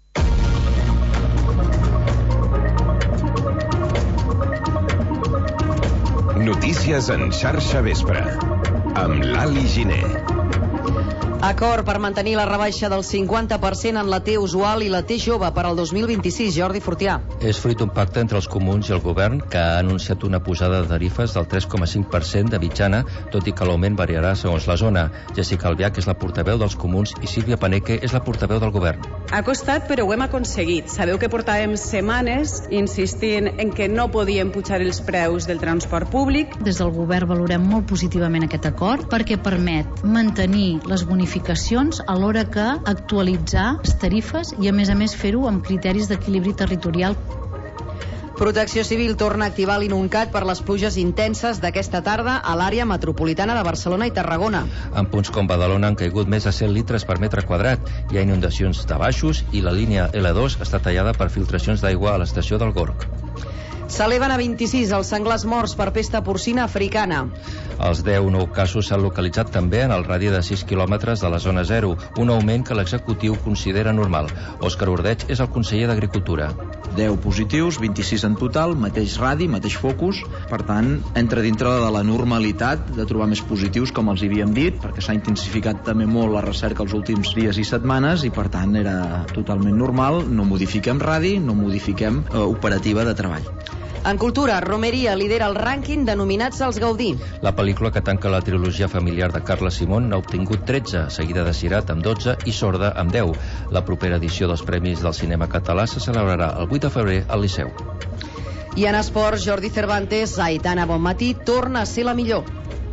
Notícies en xarxa vespre, amb l'Ali Giner. Acord per mantenir la rebaixa del cinquanta per cent en la T usual i la T jove per al dos mil vint-i-sis. Jordi Fortià. És fruit d'un pacte entre els comuns i el govern que ha anunciat una pujada de tarifes del tres coma cinc per cent de mitjana, tot i que l'augment variarà segons la zona. Jessica Albiach és la portaveu dels comuns i Sílvia Paneque és la portaveu del govern. Ha costat, però ho hem aconseguit. Sabeu que portàvem setmanes insistint en que no podíem pujar els preus del transport públic. Des del govern valorem molt positivament aquest acord perquè permet mantenir les bonificacions alhora que actualitzar les tarifes i, a més a més, fer-ho amb criteris d'equilibri territorial. Protecció Civil torna a activar l'INUNCAT per les pluges intenses d'aquesta tarda a l'àrea metropolitana de Barcelona i Tarragona. En punts com Badalona han caigut més de cent litres per metre quadrat. Hi ha inundacions de baixos i la línia L dos està tallada per filtracions d'aigua a l'estació del Gorg. S'eleven a vint-i-sis els senglars morts per pesta porcina africana. Els deu nous casos s'han localitzat també en el radi de sis quilòmetres de la zona zero, un augment que l'executiu considera normal. Òscar Ordeig és el conseller d'Agricultura. deu positius, vint-i-sis en total, mateix radi, mateix focus. Per tant, entra dintre de la normalitat de trobar més positius, com els havíem dit, perquè s'ha intensificat també molt la recerca els últims dies i setmanes i, per tant, era totalment normal. No modifiquem radi, no modifiquem eh, operativa de treball. En cultura, Romeria lidera el rànquing de nominats als Gaudí. La pel·lícula que tanca la trilogia familiar de Carla Simón n'ha obtingut tretze, seguida de Cirat amb dotze i Sorda amb deu. La propera edició dels Premis del Cinema Català se celebrarà el vuit de febrer al Liceu. I en esports, Jordi Cervantes, Aitana Bonmatí torna a ser la millor.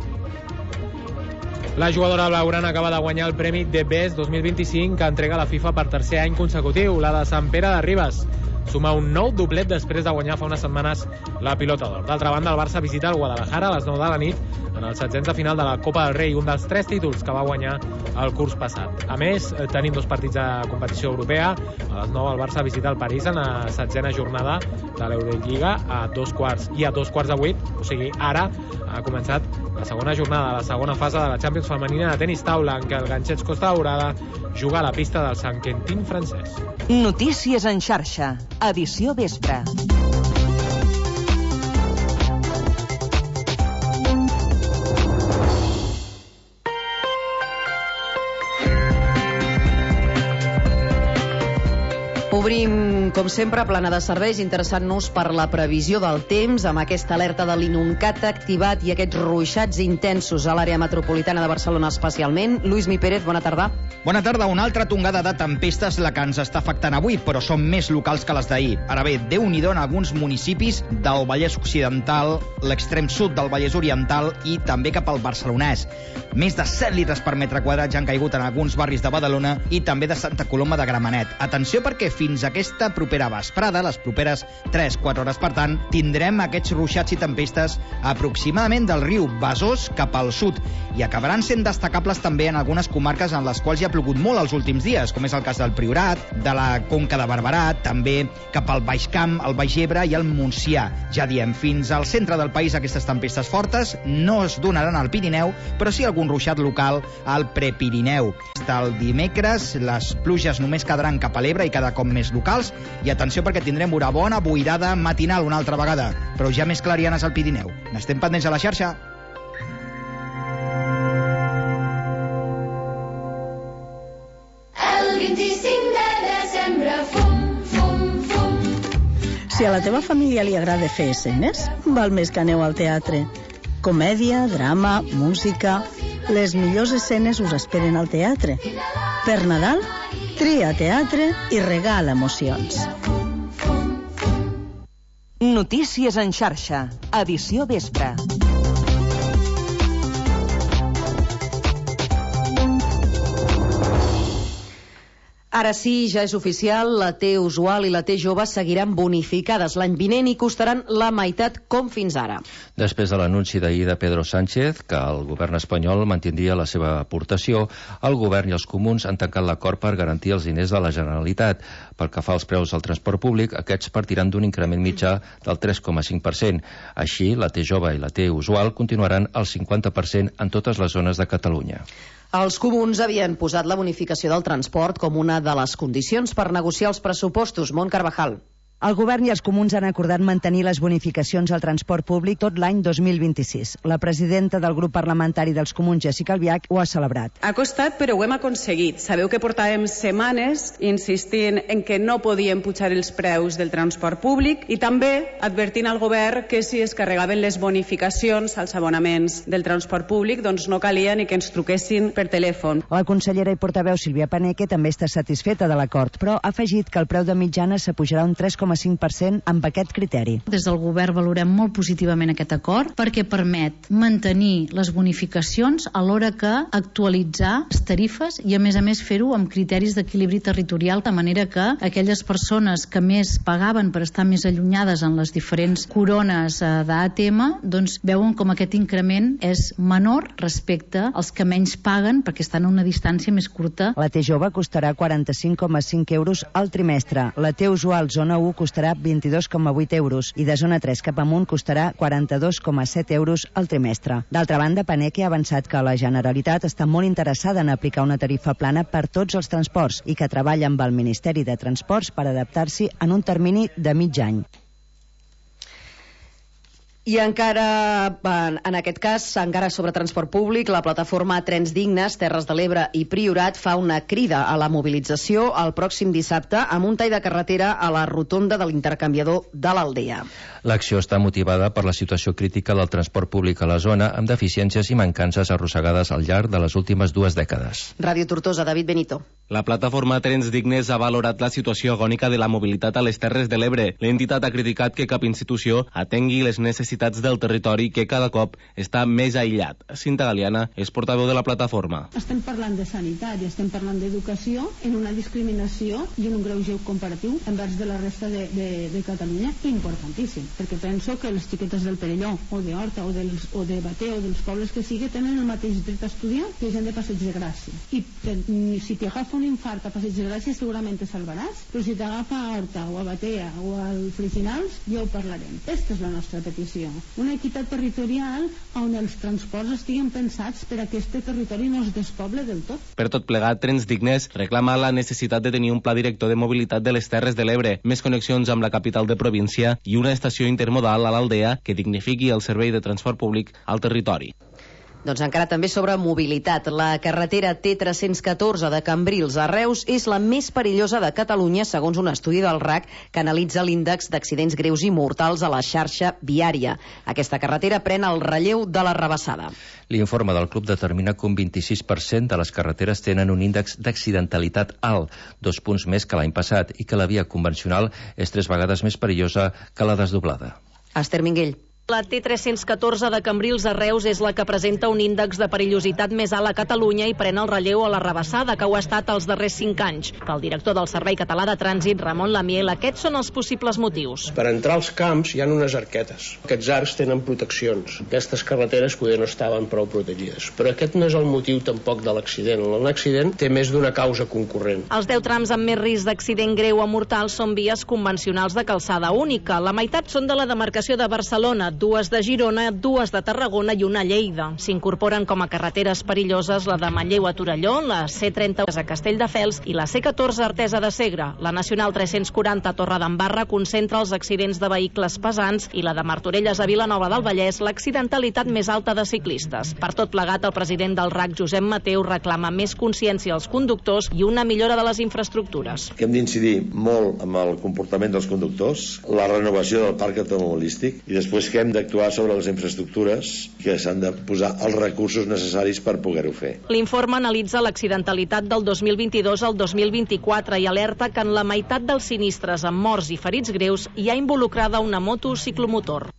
La jugadora blaugrana acaba de guanyar el Premi The Best dos mil vint-i-cinc que entrega la FIFA per tercer any consecutiu, la de Sant Pere de Ribes. Suma un nou doblet després de guanyar fa unes setmanes la pilota d'or. D'altra banda, el Barça visita el Guadalajara a les nou de la nit en el setzents de final de la Copa del Rei, un dels tres títols que va guanyar el curs passat. A més, tenim dos partits de competició europea. A les nou el Barça visita el París en la setzena jornada de l'Eurolliga a dos quarts i a dos quarts de vuit, o sigui, ara ha començat la segona jornada, la segona fase de la Champions femenina de tenis taula, en què el Ganxets Costa Daurada juga a la pista del Sant Quentin francès. Notícies en xarxa, edició vespre. Obrim, com sempre, plana de serveis, interessant-nos per la previsió del temps, amb aquesta alerta de l'INUNCAT activat i aquests ruixats intensos a l'àrea metropolitana de Barcelona especialment. Lluís Mi Pérez, bona tarda. Bona tarda. Una altra tongada de tempestes la que ens està afectant avui, però són més locals que les d'ahir. Ara bé, Déu-n'hi-do en alguns municipis del Vallès Occidental, l'extrem sud del Vallès Oriental i també cap al Barcelonès. Més de set litres per metre quadrat ja han caigut en alguns barris de Badalona i també de Santa Coloma de Gramenet. Atenció, perquè fins aquesta propera vesprada, les properes tres quatre hores, per tant, tindrem aquests ruixats i tempestes aproximadament del riu Besòs cap al sud i acabaran sent destacables també en algunes comarques en les quals hi ha plogut molt els últims dies, com és el cas del Priorat, de la Conca de Barberà, també cap al Baix Camp, el Baix Ebre i el Montsià. Ja diem, fins al centre del país aquestes tempestes fortes no es donaran al Pirineu, però sí algun ruixat local al Prepirineu. Fins el dimecres les pluges només quedaran cap a l'Ebre i cada cop més locals, i atenció perquè tindrem una bona boirada matinal una altra vegada, però ja més clarianes al Pirineu. N'estem pendents a la xarxa. El vint-i-cinc de desembre Si a la teva família li agrada fer escenes, val més que aneu al teatre. Comèdia, drama, música... Les millors escenes us esperen al teatre. Per Nadal, tria teatre i regala emocions. Notícies en xarxa, edició vespre. Ara sí, ja és oficial, la T usual i la T jove seguiran bonificades l'any vinent i costaran la meitat com fins ara. Després de l'anunci d'ahir de Pedro Sánchez que el govern espanyol mantindria la seva aportació, el govern i els comuns han tancat l'acord per garantir els diners de la Generalitat. Pel que fa als preus del transport públic, aquests partiran d'un increment mitjà del tres coma cinc per cent. Així, la T jove i la T usual continuaran al cinquanta per cent en totes les zones de Catalunya. Els comuns havien posat la bonificació del transport com una de les condicions per negociar els pressupostos. Mont Carvajal. El govern i els comuns han acordat mantenir les bonificacions al transport públic tot l'any dos mil vint-i-sis. La presidenta del grup parlamentari dels comuns, Jessica Albiach, ho ha celebrat. Ha costat, però ho hem aconseguit. Sabeu que portàvem setmanes insistint en que no podíem pujar els preus del transport públic i també advertint al govern que si es carregaven les bonificacions als abonaments del transport públic, doncs no calia ni que ens truquessin per telèfon. La consellera i portaveu Sílvia Paneque també està satisfeta de l'acord, però ha afegit que el preu de mitjana s'apujarà un tres coma cinc per cent amb aquest criteri. Des del govern valorem molt positivament aquest acord perquè permet mantenir les bonificacions alhora que actualitzar les tarifes i a més a més fer-ho amb criteris d'equilibri territorial, de manera que aquelles persones que més pagaven per estar més allunyades en les diferents corones d'A T M doncs veuen com aquest increment és menor respecte als que menys paguen perquè estan a una distància més curta. La T jove costarà quaranta-cinc coma cinc euros al trimestre. La T usual zona u costarà vint-i-dos coma vuit euros i de zona tres cap amunt costarà quaranta-dos coma set euros al trimestre. D'altra banda, Paneque ha avançat que la Generalitat està molt interessada en aplicar una tarifa plana per tots els transports i que treballa amb el Ministeri de Transports per adaptar-s'hi en un termini de mig any. I encara, en aquest cas, encara sobre transport públic, la plataforma Trens Dignes, Terres de l'Ebre i Priorat fa una crida a la mobilització el pròxim dissabte amb un tall de carretera a la rotonda de l'intercanviador de l'Aldea. L'acció està motivada per la situació crítica del transport públic a la zona, amb deficiències i mancances arrossegades al llarg de les últimes dues dècades. Ràdio Tortosa, David Benito. La plataforma Trens Dignes ha valorat la situació agònica de la mobilitat a les Terres de l'Ebre. L'entitat ha criticat que cap institució atengui les necessitats del territori que cada cop està més aïllat. Cinta Galiana és portaveu de la plataforma. Estem parlant de sanitat i estem parlant d'educació en una discriminació i en un greuge comparatiu envers de la resta de, de, de Catalunya importantíssim, perquè penso que les xiquetes del Perelló o de Horta o, dels, o de Bater o dels pobles que sigui tenen el mateix dret a estudiar que gent de Passeig de Gràcia. I per, si t'agafa un infart a Passeig de Gràcia segurament te salvaràs, però si t'agafa a Horta o a Batea o al Friginals ja ho parlarem. Aquesta és la nostra petició. Una equitat territorial on els transports estiguin pensats per a que aquest territori no es despoble del tot. Per tot plegat, Trens Dignes reclama la necessitat de tenir un pla director de mobilitat de les Terres de l'Ebre, més connexions amb la capital de província i una estació intermodal a l'Aldea que dignifiqui el servei de transport públic al territori. Doncs encara també sobre mobilitat. La carretera T tres-cents catorze de Cambrils a Reus és la més perillosa de Catalunya, segons un estudi del R A C que analitza l'índex d'accidents greus i mortals a la xarxa viària. Aquesta carretera pren el relleu de la Rabassada. L'informe del club determina que un vint-i-sis per cent de les carreteres tenen un índex d'accidentalitat alt, dos punts més que l'any passat, i que la via convencional és tres vegades més perillosa que la desdoblada. Esther Minguell. La T tres-cents catorze de Cambrils a Reus és la que presenta un índex de perillositat més alt a Catalunya i pren el relleu a la Rabassada, que ho ha estat els darrers cinc anys. Pel director del Servei Català de Trànsit, Ramon Lamiel, aquests són els possibles motius. Per entrar als camps hi ha unes arquetes. Aquests arcs tenen proteccions. Aquestes carreteres poder no estaven prou protegides. Però aquest no és el motiu tampoc de l'accident. L'accident té més d'una causa concurrent. Els deu trams amb més risc d'accident greu o mortal són vies convencionals de calçada única. La meitat són de la demarcació de Barcelona, dues de Girona, dues de Tarragona i una a Lleida. S'incorporen com a carreteres perilloses la de Manlleu a Torelló, la C trenta a Castelldefels i la C catorze a Artesa de Segre. La Nacional tres-cents quaranta a Torredembarra concentra els accidents de vehicles pesants i la de Martorelles a Vilanova del Vallès l'accidentalitat més alta de ciclistes. Per tot plegat, el president del R A C, Josep Mateu, reclama més consciència als conductors i una millora de les infraestructures. Hem d'incidir molt amb el comportament dels conductors, la renovació del parc automobilístic i després que hem d'actuar sobre les infraestructures que s'han de posar els recursos necessaris per poder-ho fer. L'informe analitza l'accidentalitat del dos mil vint-i-dos al dos mil vint-i-quatre i alerta que en la meitat dels sinistres amb morts i ferits greus hi ha involucrada una moto ciclomotor.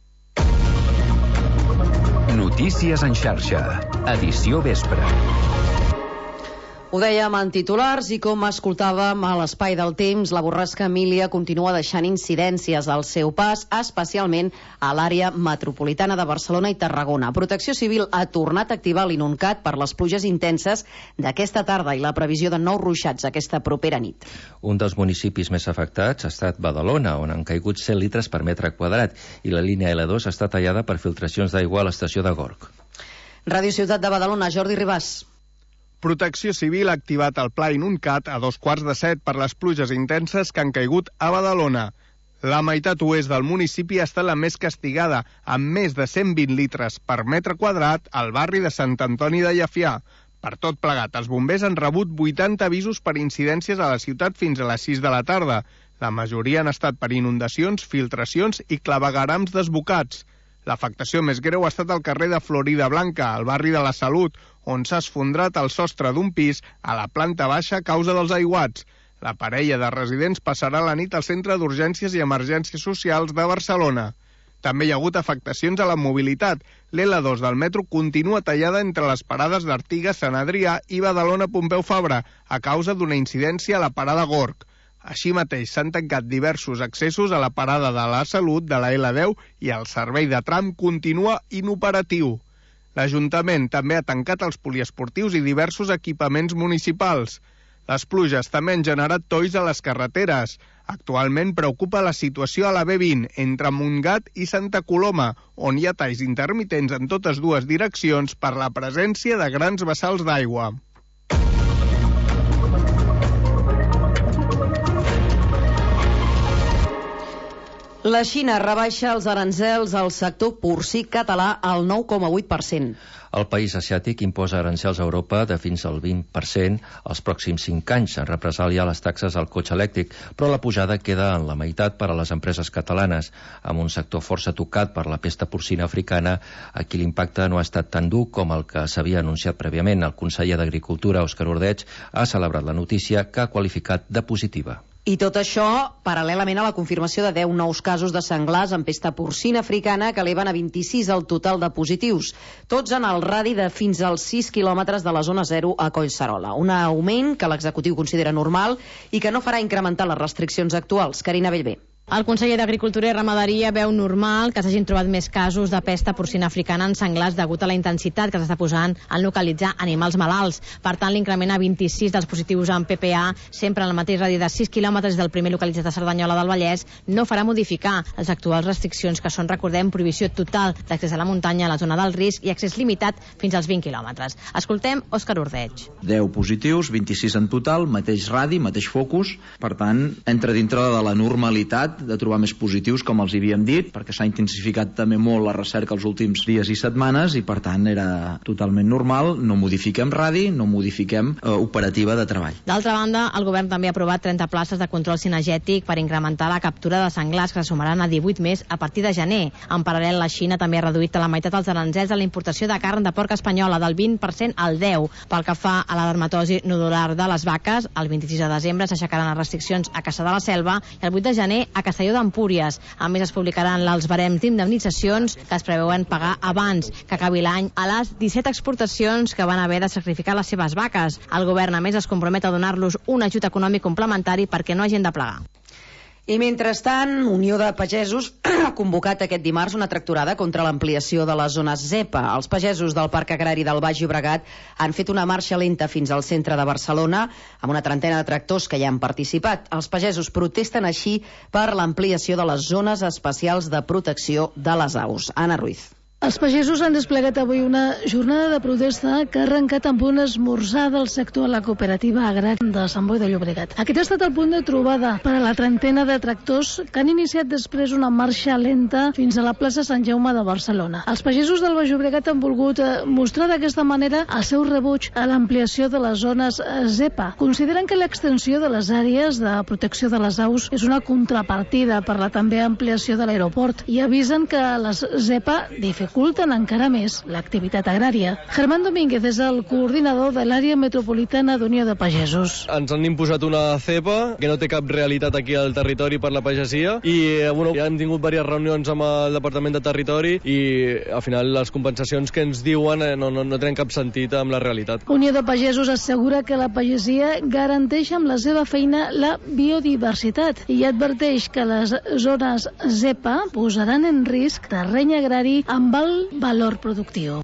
Notícies en xarxa, edició vespre. Ho dèiem en titulars i com escoltàvem a l'espai del temps, la borrasca Emília continua deixant incidències al seu pas, especialment a l'àrea metropolitana de Barcelona i Tarragona. Protecció Civil ha tornat a activar l'Inuncat per les pluges intenses d'aquesta tarda i la previsió de nous ruixats aquesta propera nit. Un dels municipis més afectats ha estat Badalona, on han caigut cent litres per metre quadrat i la línia L dos està tallada per filtracions d'aigua a l'estació de Gorg. Ràdio Ciutat de Badalona, Jordi Ribàs. Protecció Civil ha activat el pla Inuncat a dos quarts de set per les pluges intenses que han caigut a Badalona. La meitat oest del municipi ha estat la més castigada, amb més de cent vint litres per metre quadrat al barri de Sant Antoni de Llefià. Per tot plegat, els bombers han rebut vuitanta avisos per incidències a la ciutat fins a les sis de la tarda. La majoria han estat per inundacions, filtracions i claveguerams desbocats. L'afectació més greu ha estat al carrer de Florida Blanca, al barri de la Salut, on s'ha esfondrat el sostre d'un pis a la planta baixa a causa dels aiguats. La parella de residents passarà la nit al Centre d'Urgències i Emergències Socials de Barcelona. També hi ha hagut afectacions a la mobilitat. L'L dos del metro continua tallada entre les parades d'Artiga, Sant Adrià i Badalona-Pompeu Fabra, a causa d'una incidència a la parada Gorg. Així mateix s'han tancat diversos accessos a la parada de la Salut de la L deu i el servei de tram continua inoperatiu. L'Ajuntament també ha tancat els poliesportius i diversos equipaments municipals. Les pluges també han generat tolls a les carreteres. Actualment preocupa la situació a la B vint, entre Montgat i Santa Coloma, on hi ha talls intermitents en totes dues direccions per la presència de grans bassals d'aigua. La Xina rebaixa els aranzels al sector porcí català al nou coma vuit per cent. El país asiàtic imposa aranzels a Europa de fins al vint per cent els pròxims cinc anys, en represàlia a les taxes al cotxe elèctric, però la pujada queda en la meitat per a les empreses catalanes. Amb un sector força tocat per la pesta porcina africana, aquí l'impacte no ha estat tan dur com el que s'havia anunciat prèviament. El conseller d'Agricultura, Òscar Ordeig, ha celebrat la notícia que ha qualificat de positiva. I tot això paral·lelament a la confirmació de deu nous casos de senglars amb pesta porcina africana que eleven a vint-i-sis el total de positius, tots en el radi de fins als sis quilòmetres de la zona zero a Collserola. Un augment que l'executiu considera normal i que no farà incrementar les restriccions actuals. Carina Bellver. El conseller d'Agricultura i Ramaderia veu normal que s'hagin trobat més casos de pesta porcina africana en senglars degut a la intensitat que s'està posant en localitzar animals malalts. Per tant, l'increment a vint-i-sis dels positius en P P A, sempre en el mateix radi de sis quilòmetres del primer localitzat a Cerdanyola del Vallès, no farà modificar les actuals restriccions que són, recordem, prohibició total d'accés a la muntanya a la zona del risc i accés limitat fins als vint quilòmetres. Escoltem Òscar Ordeig. deu positius, vint-i-sis en total, mateix radi, mateix focus, per tant, entra dintre de la normalitat de trobar més positius, com els havíem dit, perquè s'ha intensificat també molt la recerca els últims dies i setmanes i, per tant, era totalment normal. No modifiquem radi, no modifiquem eh, operativa de treball. D'altra banda, el govern també ha aprovat trenta places de control cinegètic per incrementar la captura de senglars, que se sumaran a divuit més a partir de gener. En paral·lel, la Xina també ha reduït a la meitat els aranzels a la importació de carn de porc espanyola, del vint per cent al deu per cent. Pel que fa a la dermatosi nodular de les vaques, el vint-i-sis de desembre s'aixecaran les restriccions a Caçà de la Selva i el vuit de gener a Castelló d'Empúries. A més, es publicaran els barems d'indemnitzacions que es preveuen pagar abans que acabi l'any a les disset exportacions que van haver de sacrificar les seves vaques. El govern, a més, es compromet a donar-los un ajut econòmic complementari perquè no hagin de plegar. I mentrestant, Unió de Pagesos ha convocat aquest dimarts una tractorada contra l'ampliació de les zones ZEPA. Els pagesos del Parc Agrari del Baix Llobregat han fet una marxa lenta fins al centre de Barcelona amb una trentena de tractors que hi han participat. Els pagesos protesten així per l'ampliació de les zones especials de protecció de les aus. Anna Ruiz. Els pagesos han desplegat avui una jornada de protesta que ha arrencat amb un esmorzar del sector a la cooperativa agrària de Sant Boi de Llobregat. Aquest ha estat el punt de trobada per a la trentena de tractors que han iniciat després una marxa lenta fins a la plaça Sant Jaume de Barcelona. Els pagesos del Baix Llobregat han volgut mostrar d'aquesta manera el seu rebuig a l'ampliació de les zones ZEPA. Consideren que l'extensió de les àrees de protecció de les aus és una contrapartida per la també ampliació de l'aeroport i avisen que les ZEPA dificulten dificulten encara més l'activitat agrària. Germán Domínguez és el coordinador de l'àrea metropolitana d'Unió de Pagesos. Ens han imposat una cepa que no té cap realitat aquí al territori per la pagesia i bueno, ja hem tingut diverses reunions amb el Departament de Territori i al final les compensacions que ens diuen no, no, no tenen cap sentit amb la realitat. Unió de Pagesos assegura que la pagesia garanteix amb la seva feina la biodiversitat i adverteix que les zones ZEPA posaran en risc terreny agrari amb el valor productiu.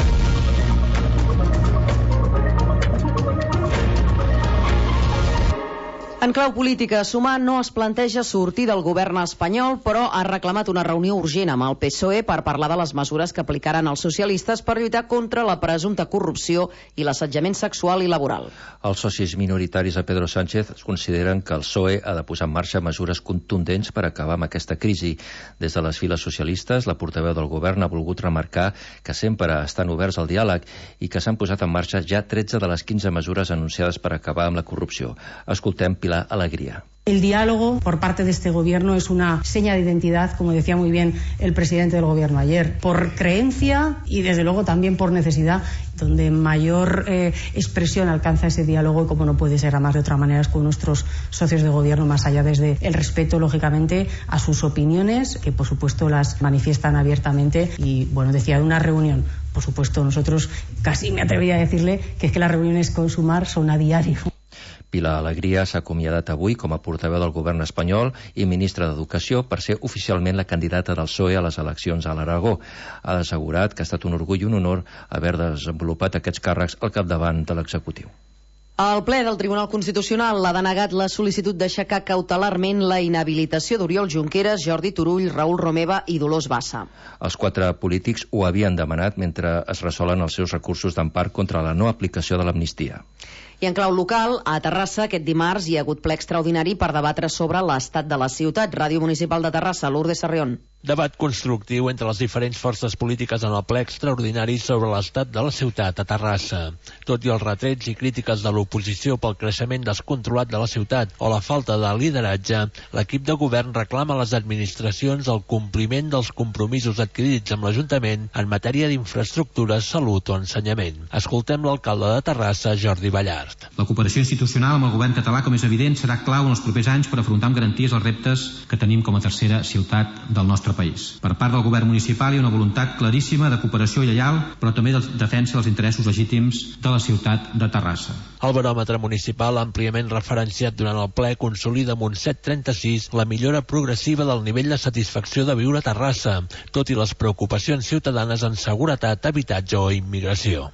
En clau política, Sumar no es planteja sortir del govern espanyol, però ha reclamat una reunió urgent amb el P S O E per parlar de les mesures que aplicaran els socialistes per lluitar contra la presumpta corrupció i l'assetjament sexual i laboral. Els socis minoritaris de Pedro Sánchez consideren que el P S O E ha de posar en marxa mesures contundents per acabar amb aquesta crisi. Des de les files socialistes, la portaveu del govern ha volgut remarcar que sempre estan oberts al diàleg i que s'han posat en marxa ja tretze de les quinze mesures anunciades per acabar amb la corrupció. Escoltem Pilar Alegría. El diálogo por parte de este gobierno es una seña de identidad, como decía muy bien el presidente del gobierno ayer, por creencia y desde luego también por necesidad, donde mayor eh, expresión alcanza ese diálogo y como no puede ser además de otra manera es con nuestros socios de gobierno, más allá desde el respeto lógicamente a sus opiniones, que por supuesto las manifiestan abiertamente y bueno, decía de una reunión. Por supuesto, nosotros casi me atrevería a decirle que es que las reuniones con Sumar son a diario. Pilar Alegría s'ha acomiadat avui com a portaveu del govern espanyol i ministra d'Educació per ser oficialment la candidata del P S O E a les eleccions a l'Aragó. Ha assegurat que ha estat un orgull i un honor haver desenvolupat aquests càrrecs al capdavant de l'executiu. El ple del Tribunal Constitucional ha denegat la sol·licitud d'aixecar cautelarment la inhabilitació d'Oriol Junqueras, Jordi Turull, Raül Romeva i Dolors Bassa. Els quatre polítics ho havien demanat mentre es resolen els seus recursos d'empart contra la no aplicació de l'amnistia. I en clau local, a Terrassa, aquest dimarts hi ha hagut ple extraordinari per debatre sobre l'estat de la ciutat. Ràdio Municipal de Terrassa, Lourdes Sarrión. Debat constructiu entre les diferents forces polítiques en el ple extraordinari sobre l'estat de la ciutat a Terrassa. Tot i els retrets i crítiques de l'oposició pel creixement descontrolat de la ciutat o la falta de lideratge, l'equip de govern reclama a les administracions el compliment dels compromisos adquirits amb l'Ajuntament en matèria d'infraestructures, salut o ensenyament. Escoltem l'alcalde de Terrassa, Jordi Ballart. La cooperació institucional amb el govern català, com és evident, serà clau en els propers anys per afrontar amb garanties els reptes que tenim com a tercera ciutat del nostre país. Per part del govern municipal hi ha una voluntat claríssima de cooperació lleial, però també de defensa dels interessos legítims de la ciutat de Terrassa. El baròmetre municipal, àmpliament referenciat durant el ple, consolida amb un set coma trenta-sis la millora progressiva del nivell de satisfacció de viure a Terrassa, tot i les preocupacions ciutadanes en seguretat, habitatge o immigració.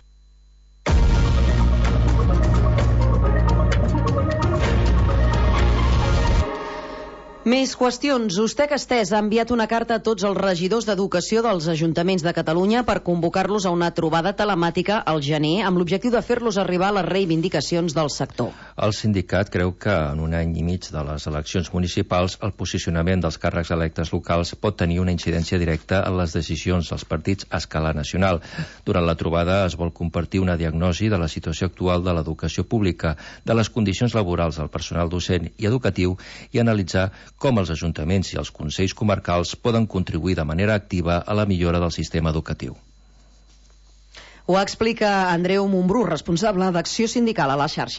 Més qüestions. Ustec Estès ha enviat una carta a tots els regidors d'Educació dels ajuntaments de Catalunya per convocar-los a una trobada telemàtica al gener amb l'objectiu de fer-los arribar a les reivindicacions del sector. El sindicat creu que en un any i mig de les eleccions municipals el posicionament dels càrrecs electes locals pot tenir una incidència directa en les decisions dels partits a escala nacional. Durant la trobada es vol compartir una diagnosi de la situació actual de l'educació pública, de les condicions laborals del personal docent i educatiu i analitzar com els ajuntaments i els consells comarcals poden contribuir de manera activa a la millora del sistema educatiu. Ho explica Andreu Montbrú, responsable d'Acció Sindical a la xarxa.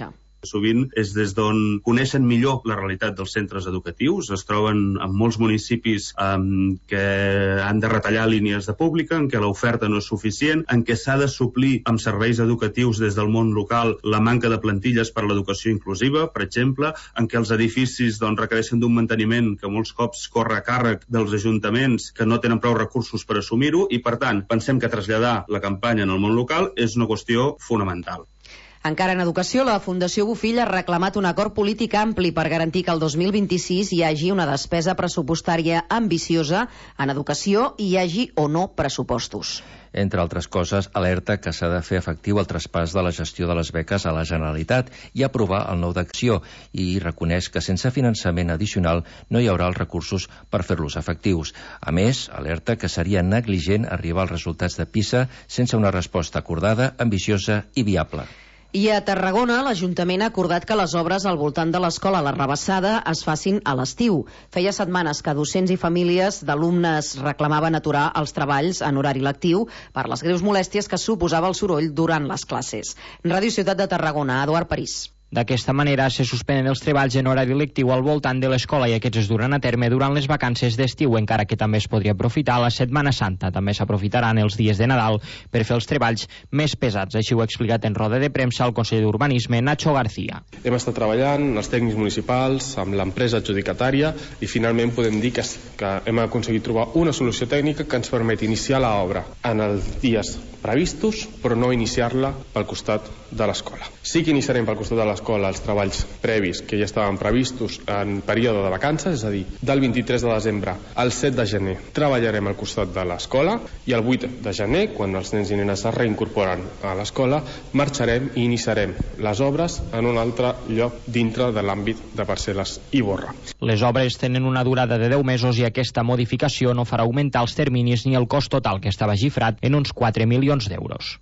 Sovint és des d'on coneixen millor la realitat dels centres educatius, es troben en molts municipis um, que han de retallar línies de pública, en què l'oferta no és suficient, en què s'ha de suplir amb serveis educatius des del món local la manca de plantilles per a l'educació inclusiva, per exemple, en què els edificis doncs, requereixen d'un manteniment que molts cops corre a càrrec dels ajuntaments que no tenen prou recursos per assumir-ho i, per tant, pensem que traslladar la campanya en el món local és una qüestió fonamental. Encara en educació, la Fundació Bofill ha reclamat un acord polític ampli per garantir que el dos mil vint-i-sis hi hagi una despesa pressupostària ambiciosa en educació i hi hagi o no pressupostos. Entre altres coses, alerta que s'ha de fer efectiu el traspàs de la gestió de les beques a la Generalitat i aprovar el nou d'acció, i reconeix que sense finançament addicional no hi haurà els recursos per fer-los efectius. A més, alerta que seria negligent arribar als resultats de PISA sense una resposta acordada, ambiciosa i viable. I a Tarragona, l'Ajuntament ha acordat que les obres al voltant de l'escola La Rabassada es facin a l'estiu. Feia setmanes que docents i famílies d'alumnes reclamaven aturar els treballs en horari lectiu per les greus molèsties que suposava el soroll durant les classes. Ràdio Ciutat de Tarragona, Eduard París. D'aquesta manera, se suspenen els treballs en horari lectiu al voltant de l'escola i aquests es duran a terme durant les vacances d'estiu, encara que també es podria aprofitar la Setmana Santa. També s'aprofitaran els dies de Nadal per fer els treballs més pesats. Així ho ha explicat en roda de premsa el conseller d'Urbanisme, Nacho García. Hem estat treballant els tècnics municipals, amb l'empresa adjudicatària i finalment podem dir que, que hem aconseguit trobar una solució tècnica que ens permet iniciar l'obra en els dies previstos, però no iniciar-la pel costat de l'escola. Sí que iniciarem pel costat de l'escola els treballs previs que ja estaven previstos en període de vacances, és a dir, del vint-i-tres de desembre al set de gener treballarem al costat de l'escola i el vuit de gener, quan els nens i nenes es reincorporen a l'escola, marxarem i iniciarem les obres en un altre lloc dintre de l'àmbit de parcel·les Ivorra. Les obres tenen una durada de deu mesos i aquesta modificació no farà augmentar els terminis ni el cost total, que estava xifrat en uns quatre milions d'euros.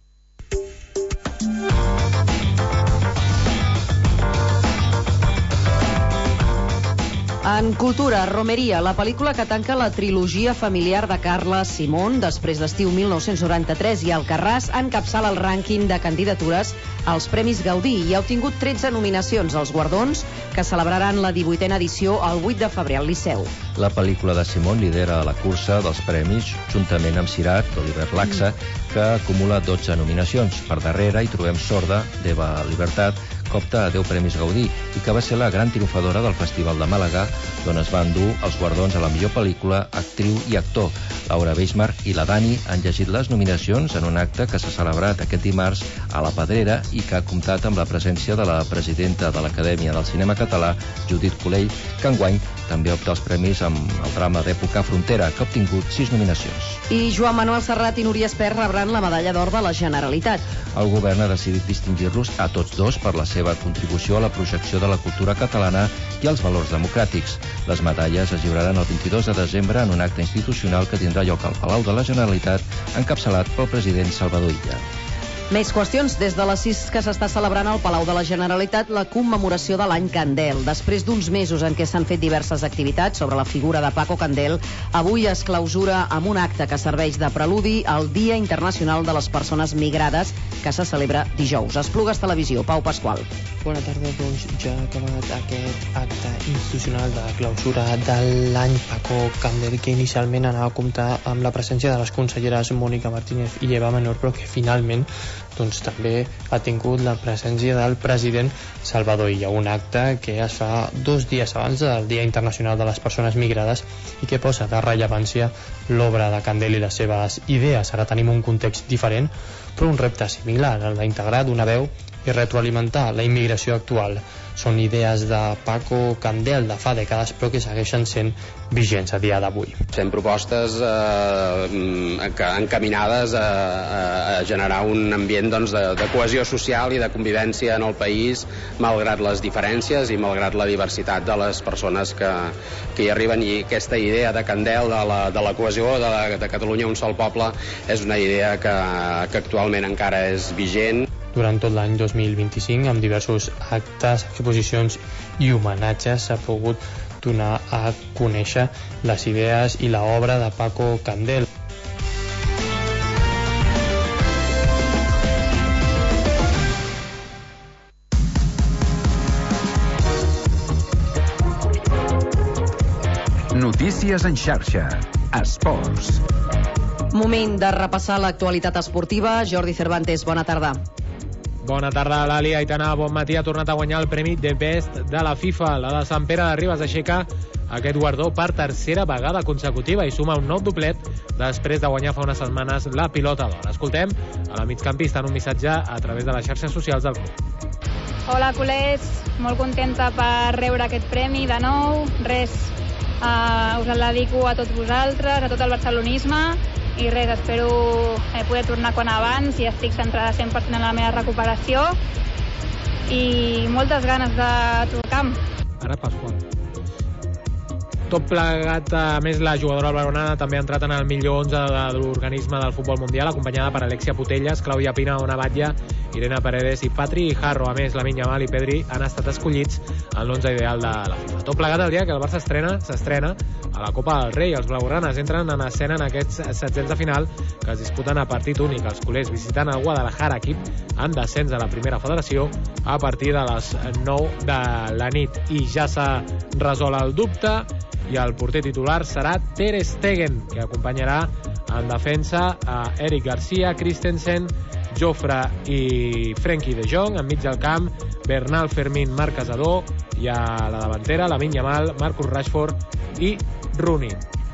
En cultura, Romeria, la pel·lícula que tanca la trilogia familiar de Carla Simón després d'estiu mil nou-cents noranta-tres i Alcarràs encapçala el rànquing de candidatures als Premis Gaudí i ha obtingut tretze nominacions als guardons que celebraran la divuitena edició el vuit de febrer al Liceu. La pel·lícula de Simón lidera la cursa dels premis juntament amb Sirat, d'Oliver Laxa, que acumula dotze nominacions. Per darrere hi trobem Sorda, d'Eva Libertat, que opta a deu Premis Gaudí i que va ser la gran triomfadora del Festival de Màlaga, d'on es van dur els guardons a la millor pel·lícula, actriu i actor. Laura Beismar i la Dani han llegit les nominacions en un acte que s'ha celebrat aquest dimarts a la Pedrera i que ha comptat amb la presència de la presidenta de l'Acadèmia del Cinema Català, Judit Colell, que enguany també opta els premis amb el drama d'època Frontera, que ha obtingut sis nominacions. I Joan Manuel Serrat i Núria Espert rebran la medalla d'or de la Generalitat. El govern ha decidit distingir-los a tots dos per la seva contribució a la projecció de la cultura catalana i als valors democràtics. Les medalles es lliuraran el vint-i-dos de desembre en un acte institucional que tindrà lloc al Palau de la Generalitat, encapçalat pel president Salvador Illa. Més qüestions. Des de les sis que s'està celebrant al Palau de la Generalitat la commemoració de l'any Candel. Després d'uns mesos en què s'han fet diverses activitats sobre la figura de Paco Candel, avui es clausura amb un acte que serveix de preludi al Dia Internacional de les Persones Migrades, que se celebra dijous. Esplugues Televisió, Pau Pasqual. Bona tarda, doncs ja ha acabat aquest acte institucional de clausura de l'any Paco Candel, que inicialment anava a comptar amb la presència de les conselleres Mònica Martínez i Eva Menor, però que finalment doncs també ha tingut la presència del president Salvador Illa, un acte que es fa dos dies abans del Dia Internacional de les Persones Migrades i que posa de rellevància l'obra de Candel i les seves idees. Ara tenim un context diferent, però un repte similar, el d'integrar, donar veu i retroalimentar la immigració actual. Són idees de Paco Candel de fa dècades, però que segueixen sent vigents a dia d'avui. Fem propostes eh, encaminades a, a generar un ambient doncs, de, de cohesió social i de convivència en el país, malgrat les diferències i malgrat la diversitat de les persones que, que hi arriben. I aquesta idea de Candel, de la, de la cohesió de, la, de Catalunya un sol poble, és una idea que, que actualment encara és vigent. Durant tot l'any dos mil vint-i-cinc, amb diversos actes, exposicions i homenatges, s'ha pogut donar a conèixer les idees i l'obra de Paco Candel. Notícies en xarxa. Esports. Moment de repassar l'actualitat esportiva. Jordi Cervantes, bona tarda. Bona tarda, Lali. Aitana, bon matí. Ha tornat a guanyar el premi The Best de la FIFA. La de Sant Pere de Ribes aixeca aquest guardó per tercera vegada consecutiva i suma un nou doblet després de guanyar fa unes setmanes la pilota d'or. Escoltem a la migcampista en un missatge a través de les xarxes socials del club. Hola, culers. Molt contenta per rebre aquest premi de nou. Res, uh, us el dedico a tots vosaltres, a tot el barcelonisme, i res, espero eh, poder tornar quan abans i estic centrada cent per cent en la meva recuperació i moltes ganes de tocar camp. Ara Pasqual. Tot plegat, a més, la jugadora blaugrana també ha entrat en el millor onze de l'organisme del futbol mundial, acompanyada per Alexia Putellas, Clàudia Pina, Ona Batlle, Irene Paredes i Patri Harro. A més, Lamine Yamal i Pedri han estat escollits en l'onze ideal de la FIFA. Tot plegat el dia que el Barça estrena, s'estrena a la Copa del Rei. Els blaugranes entren en escena en aquests setzents de final que es disputen a partit únic. Els culers visitant el Guadalajara, equip en descens a la primera federació, a partir de les nou de la nit. I ja s'ha resolt el dubte i el porter titular serà Ter Stegen, que acompanyarà en defensa a Eric Garcia, Christensen, Jofre i Frenkie de Jong. Enmig del camp, Bernal, Fermín, Marc Casador, i a la davantera, Lamine Yamal, Marcus Rashford i Rooney.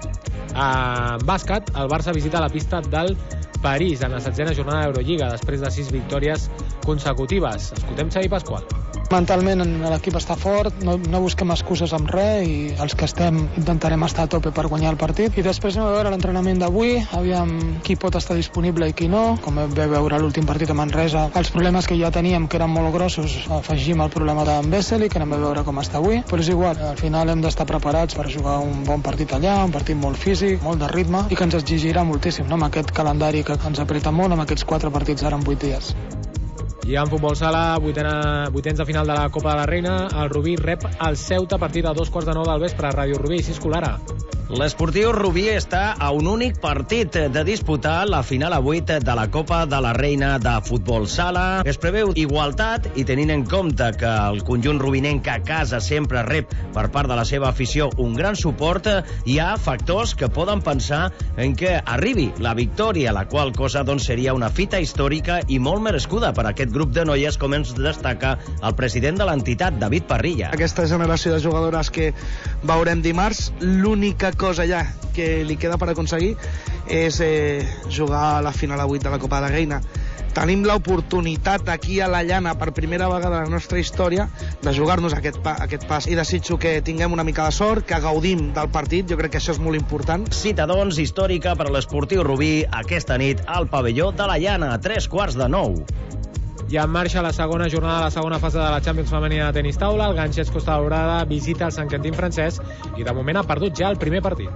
En bàsquet, el Barça visita la pista del París en la setzena jornada d'Eurolliga després de sis victòries consecutives. Escoltem Xavi Pasqual. Mentalment l'equip està fort, no, no busquem excuses amb res i els que estem intentarem estar a tope per guanyar el partit. I després anem a veure l'entrenament d'avui, aviam qui pot estar disponible i qui no. Com vam veure l'últim partit a Manresa, els problemes que ja teníem, que eren molt grossos, afegim el problema d'en Vesely, que anem a veure com està avui. Però és igual, al final hem d'estar preparats per jugar un bon partit allà, un partit molt físic, molt de ritme i que ens exigirà moltíssim, no? Amb aquest calendari que ens apreta molt, amb aquests quatre partits ara en vuit dies. I en futbol sala, vuitena, vuitens de final de la Copa de la Reina, el Rubí rep el Ceuta a partir de dos quarts de nou del vespre. Ràdio Rubí, Sis Colara. L'esportiu Rubí està a un únic partit de disputar la final a vuit de la Copa de la Reina de futbol sala. Es preveu igualtat i tenint en compte que el conjunt rubinenc a casa sempre rep per part de la seva afició un gran suport, hi ha factors que poden pensar en què arribi la victòria, la qual cosa doncs, seria una fita històrica i molt merescuda per aquest grup de noies, com ens destaca el president de l'entitat, David Parrilla. Aquesta generació de jugadores que veurem dimarts, l'única cosa ja que li queda per aconseguir és eh, jugar a la final a vuit de la Copa de la Reina. Tenim l'oportunitat aquí a la llana per primera vegada a la nostra història de jugar-nos aquest, pa, aquest pas i desitjo que tinguem una mica de sort, que gaudim del partit, jo crec que això és molt important. Cita, doncs, històrica per a l'esportiu Rubí aquesta nit al pavelló de la Llana, a tres quarts de nou. Ja en marxa la segona jornada de la segona fase de la Champions femenina de tenis taula. El Ganxets Costa Daurada visita el Sant Quentin francès i de moment ha perdut ja el primer partit.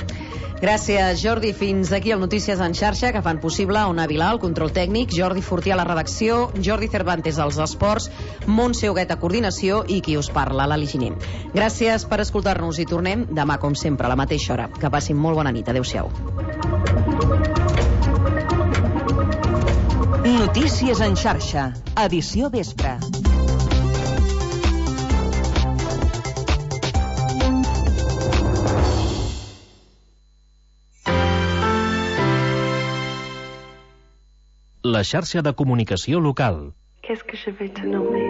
Gràcies, Jordi. Fins aquí el Notícies en xarxa, que fan possible Ona Vilà, el control tècnic, Jordi Fortià a la redacció, Jordi Cervantes als esports, Montse Huguet a coordinació i qui us parla, Lali Giner. Gràcies per escoltar-nos i tornem demà, com sempre, a la mateixa hora. Que passin molt bona nit. Adéu-siau. Notícies en xarxa, edició vespre. La xarxa de comunicació local. Qu'est-ce que je vais te nommer?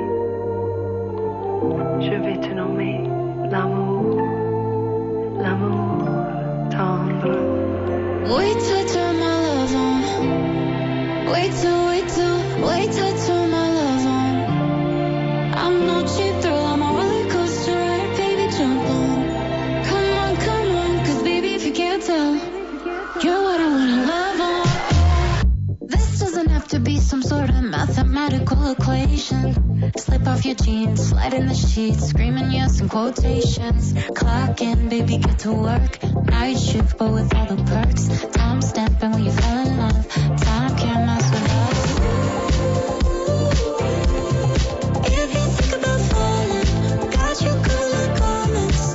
Je vais te nommer l'amour, l'amour tendre. Wait till I turn my love on. Wait till, wait till, wait till I turn my love on. I'm no cheap thrill, I'm a roller coaster ride, baby, jump on. Come on, come on, cause baby, if you can't tell, you're what I wanna love on. This doesn't have to be some sort of mathematical equation. Slip off your jeans, slide in the sheets, screaming yes in quotations. Clock in, baby, get to work. Night shift, but with all the perks. Time stamping when you fell in love. Time can't mess with us. If you think about falling, got you good like garments.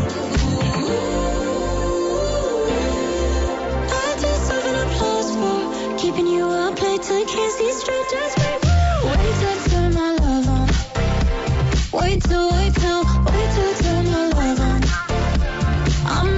I deserve an applause for keeping you up late till you can't see straight. Just wait. Wait till I turn my love on. Wait till, wait till, wait till I turn my love on. I'm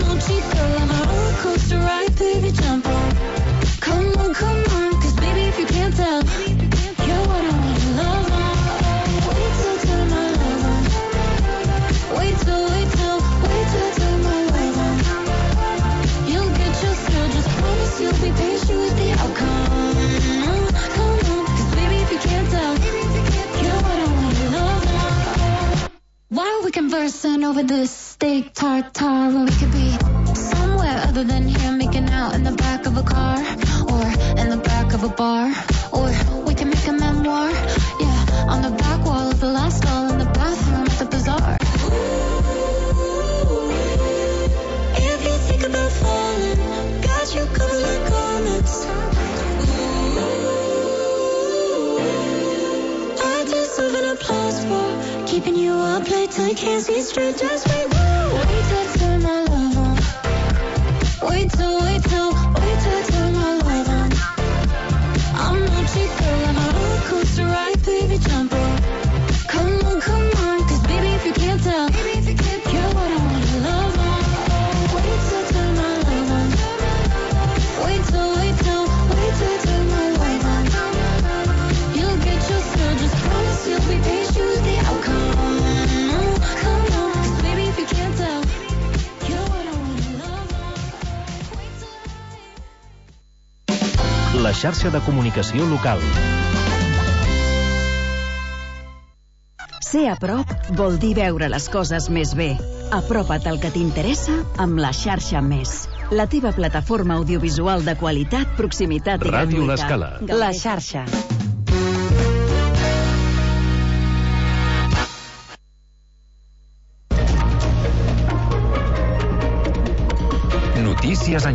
fussing over this steak tartare when we could be somewhere other than here, making out in the back of a car or in the back of a bar, or we can make a memoir, yeah, on the back wall of the last stall in the bathroom at the bazaar. If you think about falling, got you covered like garments. I deserve an applause for keeping you up late till you can't see straight. Just wait, wait till I turn my love on. Wait till, wait till, wait till I turn my love on. I'm no cheap girl, I'm a roller coaster ride, baby, jump on. Come on, come on, cause baby, if you can't tell, baby, if you can't tell, you're what I want to love on. Wait till I turn my love on. Wait till, wait till, wait till I turn my love on. You'll get your thrill, just promise you'll be patient with the outcome. Come on, cause baby, if you can't tell, you're what I want to love on. La xarxa de comunicació local. Ser a prop vol dir veure les coses més bé. Apropa't al que t'interessa amb la xarxa Més. La teva plataforma audiovisual de qualitat, proximitat i gratuïta. Ràdio L'Escala. La xarxa. Notícies en